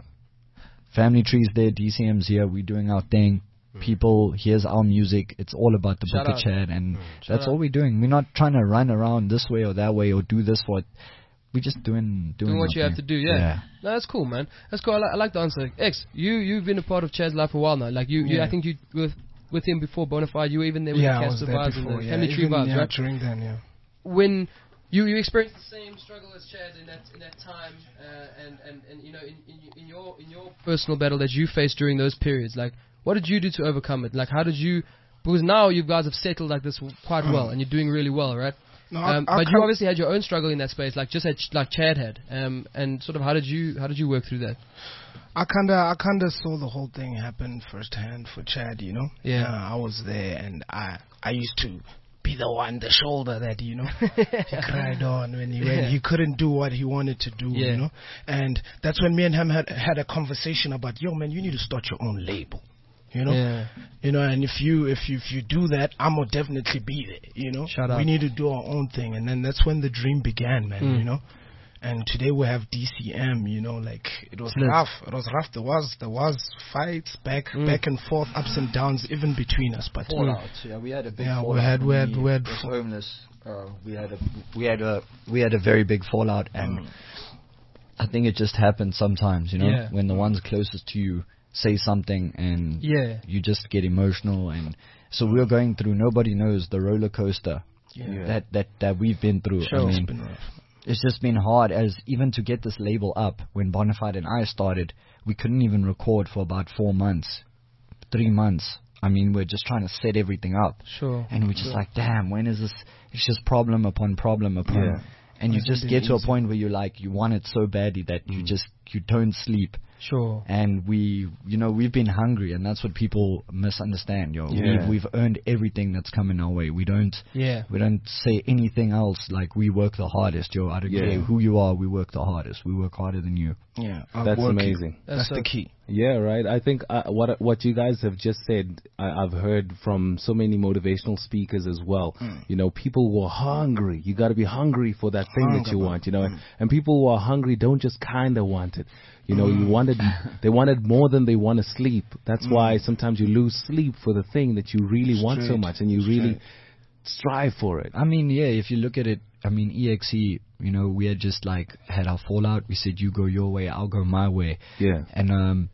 Family Tree's there, D C M's here, we're doing our thing. People, here's our music. It's all about the Shout Booker out. Chad, and Shout that's out. all we're doing. We're not trying to run around this way or that way or do this for. We're just doing doing, Doing what our you have to thing. do, yeah. yeah. No, that's cool, man. That's cool. I, li- I like the answer. X, you you've been a part of Chad's life for a while now. Like you, you Yeah. I think you with with him before Bonafide. You were even there with yeah, the I was Casper there vibes and before. the Yeah, Family Tree even, vibes, yeah, right? during then, yeah. When you you experienced the same struggle as Chad in that in that time, uh, and, and and you know in, in in your in your personal battle that you faced during those periods, like what did you do to overcome it? Like how did you? Because now you guys have settled like this quite well, and you're doing really well, right? No, I- Um, I but you can't- obviously had your own struggle in that space, like just had, like Chad had. Um, and sort of how did you how did you work through that? I kinda, I kinda saw the whole thing happen firsthand for Chad, you know. Yeah. Uh, I was there, and I, I used to be the one, the shoulder that you know he cried on when he when he couldn't do what he wanted to do, Yeah. you know. And that's when me and him had had a conversation about, yo, man, you need to start your own label. You know, Yeah. you know, and if you if you if you do that, I'm gonna definitely be there. You know, Shout out. we need to do our own thing, and then that's when the dream began, man. Mm. You know, and today we have D C M. You know, like it was Lit. rough. It was rough. There was there was fights back Mm. back and forth, ups and downs, even between us. But Fallout. Yeah, we had a big Yeah, we fallout. had- we when had- we had was fa- homeless. Uh, we had a we had a we had a very big fallout, and Mm. I think it just happens sometimes, you know, Yeah. when the ones closest to you say something and Yeah. you just get emotional. And so we're going through. Nobody knows the roller coaster Yeah. that that that we've been through. Sure. I it's mean, been rough. it's just been hard as even to get this label up. When Bonafide and I started, we couldn't even record for about four months, three months. I mean, we're just trying to set everything up. Sure. And we're just sure. like, damn, when is this? It's just problem upon problem upon. Yeah. And you Hasn't just been get to a easy. point where you like, you want it so badly that you just, you don't sleep. Sure. And we, you know, we've been hungry, and that's what people misunderstand. Yo, Yeah. we've, we've earned everything that's coming our way. We don't, Yeah. we don't say anything else. Like, we work the hardest. Yo, I don't Yeah. care who you are. We work the hardest. We work harder than you. Yeah, That's amazing. That's, That's so the key. Yeah, right. I think uh, what what you guys have just said, I, I've heard from so many motivational speakers as well. Mm. You know, people who are hungry. You got to be hungry for that thing that you Hunger, want. You know, mm. and, and people who are hungry don't just kind of want it. You know, you wanted, they wanted more than they want to sleep. That's why sometimes you lose sleep for the thing that you really want so Straight. much, and you really strive for it. I mean, yeah, if you look at it, I mean, E X E, you know, we had just like had our fallout. We said, you go your way, I'll go my way. Yeah. And um,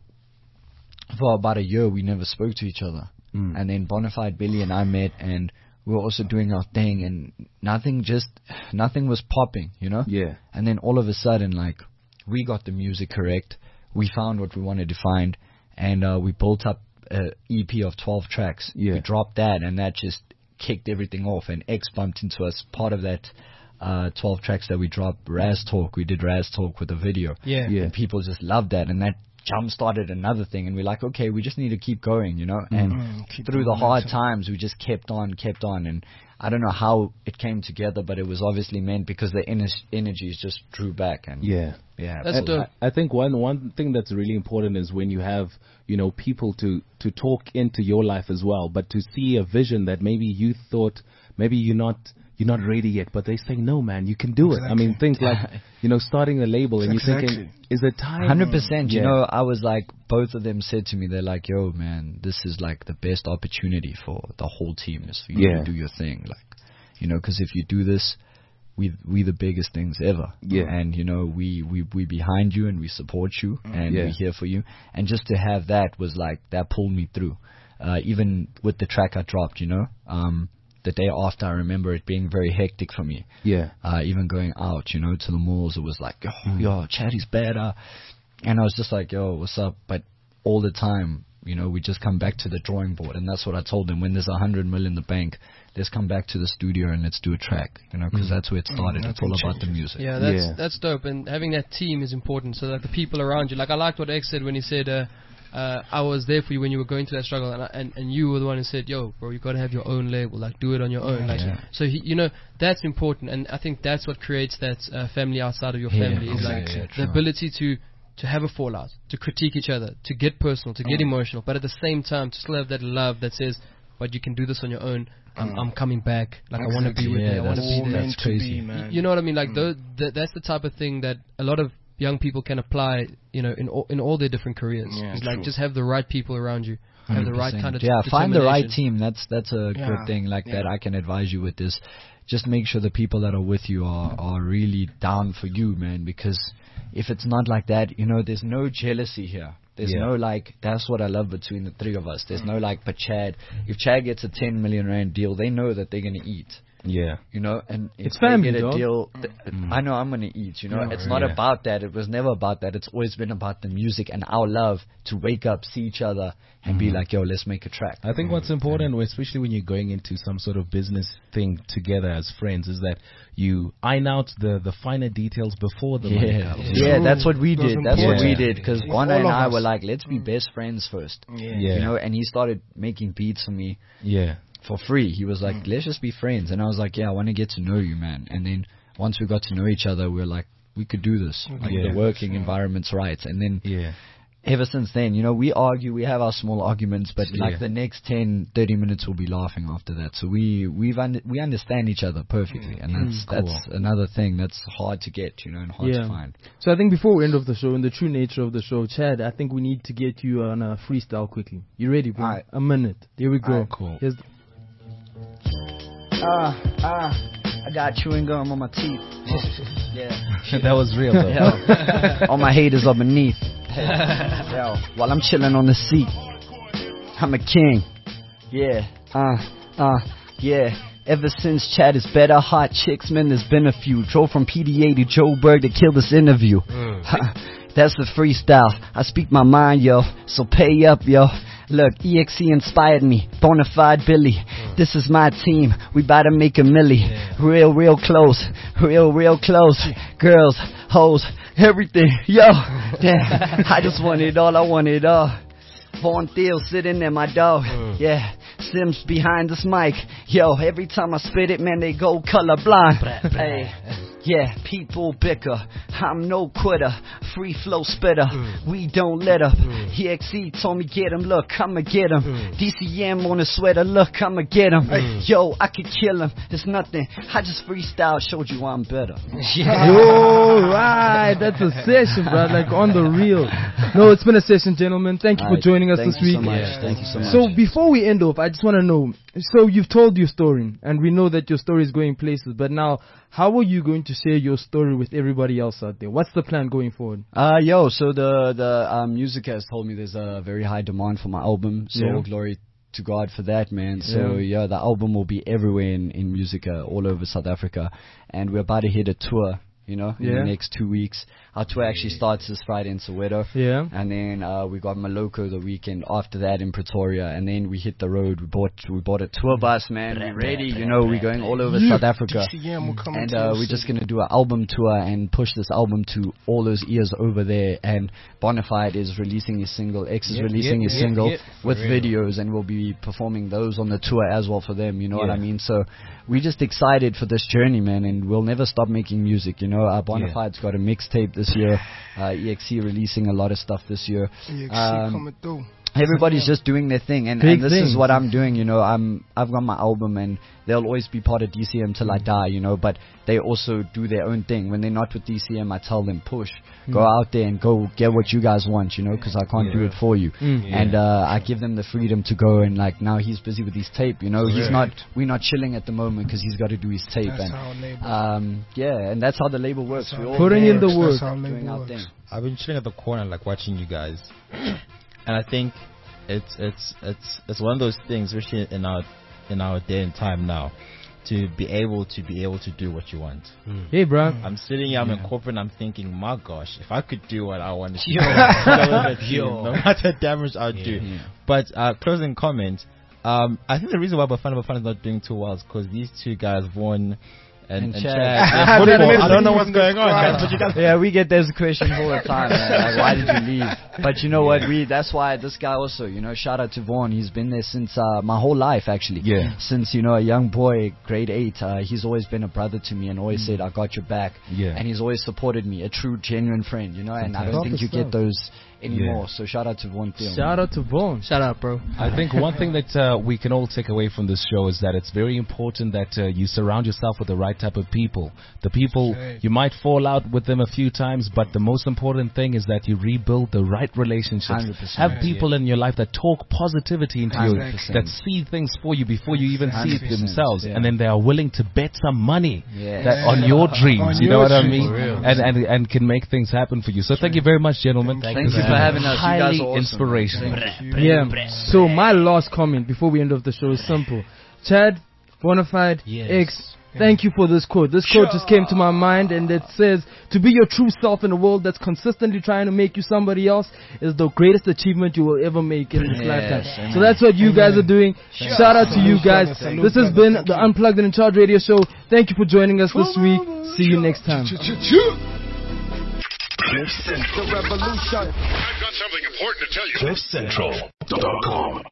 for about a year, we never spoke to each other. Mm. And then Bonafide, Billy, and I met, and we were also doing our thing, and nothing just, nothing was popping, you know? Yeah. And then all of a sudden, like, we got the music correct. We found what we wanted to find, and uh, we built up an E P of twelve tracks. Yeah. We dropped that, and that just kicked everything off, and X bumped into us. Part of that uh, twelve tracks that we dropped, Raz Talk, we did Raz Talk with a video. Yeah. Yeah. And people just loved that, and that jump-started another thing, and we're like, okay, we just need to keep going, you know? And Mm, keep through the the hard momentum. times, we just kept on, kept on, and I don't know how it came together, but it was obviously meant because the ener- energies just drew back, and Yeah. yeah, That's but dope. I, I think one one thing that's really important is when you have, you know, people to to talk into your life as well, but to see a vision that maybe you thought maybe you're not you're not ready yet, but they say no, man, you can do it. I mean, think like, you know, starting a label and Exactly. you're thinking, is it time? one hundred percent. You Yeah. know, I was like, both of them said to me, they're like, yo, man, this is like the best opportunity for the whole team is for you Yeah. to do your thing. Like, you know, because if you do this, we we the biggest things ever. Yeah. And, you know, we, we, we behind you and we support you and Yeah. we're here for you. And just to have that was like, that pulled me through. Uh, even with the track I dropped, you know, um, the day after, I remember it being very hectic for me. Yeah. Uh, even going out, you know, to the malls, it was like, yo, yo, Chatty's better. And I was just like, yo, what's up? But all the time, you know, we just come back to the drawing board. And that's what I told them. When there's a hundred mil in the bank, let's come back to the studio and let's do a track, you know, because that's where it started. It's all about the music. Yeah, that's Yeah. that's dope. And having that team is important, so that the people around you. Like I liked what X said when he said, uh, uh, "I was there for you when you were going through that struggle," and I, and, and you were the one who said, "Yo, bro, you got to have your own label. Like, do it on your own." Like, Yeah. so he, you know, that's important, and I think that's what creates that uh, family outside of your Yeah, family. Is like exactly. the True. ability to. To have a fallout, to critique each other, to get personal, to get Mm. emotional, but at the same time to still have that love that says, "But you can do this on your own. I'm, I'm coming back. Like I want to be with Yeah, you. I want to that's- be there." that's crazy. Y- You know what I mean? Like tho- th- that's the type of thing that a lot of young people can apply, you know, in all, in all their different careers. Yeah, it's like true. just have the right people around you, have the right kind of yeah, find the right determination. team. That's that's a Yeah, good thing. Like yeah. that, I can advise you with this. Just make sure the people that are with you are are really down for you, man. Because if it's not like that, you know, there's no jealousy here. There's Yeah. no like. That's what I love between the three of us. There's no like, but Chad. If Chad gets a ten million rand deal, they know that they're gonna eat. Yeah. You know, and if It's family, they get a dog. deal, th- I know I'm gonna eat. You know, Yeah. it's not Yeah. about that. It was never about that. It's always been about the music and our love to wake up, see each other, and be like, yo, let's make a track. I think what's important, especially when you're going into some sort of business thing together as friends, is that you iron out the, the finer details before the money Yeah, comes. yeah, that's what we Those did. That's what we important. did because With Juana all and of I us. were like, let's be best friends first. Yeah. Yeah. You know, and he started making beats for me Yeah. for free. He was like, let's just be friends. And I was like, yeah, I want to get to know you, man. And then once we got to know each other, we were like, we could do this. Like Yeah. the working environment's right. And then Yeah. ever since then, you know, we argue, we have our small arguments, but Yeah. like the next ten, thirty minutes we'll be laughing after that. So we we've un- we understand each other perfectly, and that's Mm, cool. that's another thing that's hard to get, you know, and hard Yeah. to find. So I think before we end of the show, in the true nature of the show, Chad, I think we need to get you on a freestyle quickly. You ready, bro? Alright. A minute. Here we go. Alright, cool. Here's the Ah, ah, I got chewing gum on my teeth. yeah. that was real, though. Yo, all my haters are beneath. Yo, while I'm chilling on the seat, I'm a king. Yeah, uh, uh, yeah. Ever since Chad is better, hot chicks, man, there's been a few. Drove from P D A to Joburg to kill this interview. Mm. That's the freestyle. I speak my mind, yo, so pay up, yo. Look, E X E inspired me, Bonafide Billy. Mm. This is my team, we bout to make a milli. Yeah. Real, real close, real, real close. Girls, hoes, everything, yo. Damn, I just want it all, I want it all. Vaughn Thiel sitting there, my dog. Mm. Yeah, Sims behind this mic. Yo, every time I spit it, man, they go colorblind. Hey, yeah, people bicker. I'm no quitter. Free flow spitter. Mm. We don't let up. Mm. E X E told me get him. Look, I'ma get him. Mm. D C M on a sweater. Look, I'ma get him. Mm. Yo, I could kill him. It's nothing. I just freestyle. Showed you I'm better. Yeah. Yo, right. That's a session, bro. Like on the real. No, it's been a session, gentlemen. Thank you for joining us Thank this week. So much. Yeah. Thank you so much. So before we end off, I just want to know. So you've told your story, and we know that your story is going places. But now, how are you going to share your story with everybody else out there? What's the plan going forward? Uh, yo, so the the um, music has told me there's a very high demand for my album. So Yeah. all glory to God for that, man. So yeah, the album will be everywhere in in Musica, all over South Africa, and we're about to hit a tour. You know, in Yeah. the next two weeks. Our tour actually starts this Friday in Soweto. Yeah. And then uh, we got Maloko the weekend after that in Pretoria. And then we hit the road. We bought we bought a tour bus, man. We're ready. You know, we're going all over South Africa. D C M will come And to uh, your we're city. just going to do an album tour and push this album to all those ears over there. And Bonafide is releasing his single. X is Yep, releasing yep, his yep, single yep, for with real. videos. And we'll be performing those on the tour as well for them. You know what Yeah. I mean? So we're just excited for this journey, man. And we'll never stop making music. You know, our Bonafide's got a mixtape this year. Uh, E X E releasing a lot of stuff this year. E X E Um, coming through. Everybody's just doing their thing, and, Big and this things. is what I'm doing. You know, I'm I've got my album, and they'll always be part of D C M till I die. You know, but they also do their own thing. When they're not with D C M, I tell them push, go Mm. out there and go get what you guys want. You know, because I can't do it for you. Mm. And uh, I give them the freedom to go. And like now, he's busy with his tape. You know, he's Right. not. We're not chilling at the moment because he's got to do his tape. That's and how label. um, yeah, and that's how the label works. That's We're how all Putting there in the That's work. how doing label our works. thing. I've been chilling at the corner, like watching you guys, and I think it's it's it's it's one of those things, especially in our in our day and time now, to be able to be able to do what you want. Hey, bro. I'm sitting here, I'm in corporate, and I'm thinking, my gosh, if I could do what I want to do, Yo. Yo. no matter damage I'd do. Yeah. But uh, closing comment, um, I think the reason why Bafana Bafana is not doing too well is because these two guys, Vaughan and, And and Chad. Chad, they're football. I don't know what's going on. Guys, but you guys Yeah, we get those questions all the time, man. Like, why did you leave? But you know what? We that's why this guy also, you know, shout out to Vaughan. He's been there since uh, my whole life, actually. Yeah. Since, you know, a young boy, grade eight, uh, he's always been a brother to me and always said, I got your back. Yeah. And he's always supported me, a true, genuine friend, you know, and I don't Fantastic. think you get those anymore. Yeah. So shout out to Vaughan Thiel. Shout out to Vaughan. Shout out, bro. I think one thing that uh, we can all take away from this show is that it's very important that uh, you surround yourself with the right type of people. The people, you might fall out with them a few times, but the most important thing is that you rebuild the right relationships. one hundred percent. Have people in your life that talk positivity into you, one hundred percent. that see things for you before you even see it one hundred percent, themselves, yeah. and then they are willing to bet some money Yeah. that on your dreams. On you know your what I dreams. mean? For real. And, and and can make things happen for you. So thank you very much, gentlemen. Thank you for having us. You guys Highly are awesome. inspirational. Yeah. So my last comment before we end off the show is simple. Chad, Bonafide, Yes. X, thank you for this quote. This quote just came to my mind, and it says, to be your true self in a world that's consistently trying to make you somebody else is the greatest achievement you will ever make in this Yes, lifetime. amen. So that's what you guys are doing. Shout out to you guys. Salute, This has brother. been Thank the you. Unplugged and in Charge radio show. Thank you for joining us this week. See you next time. Cliff Central. The revolution. I've got something important to tell you. Cliff Central dot com.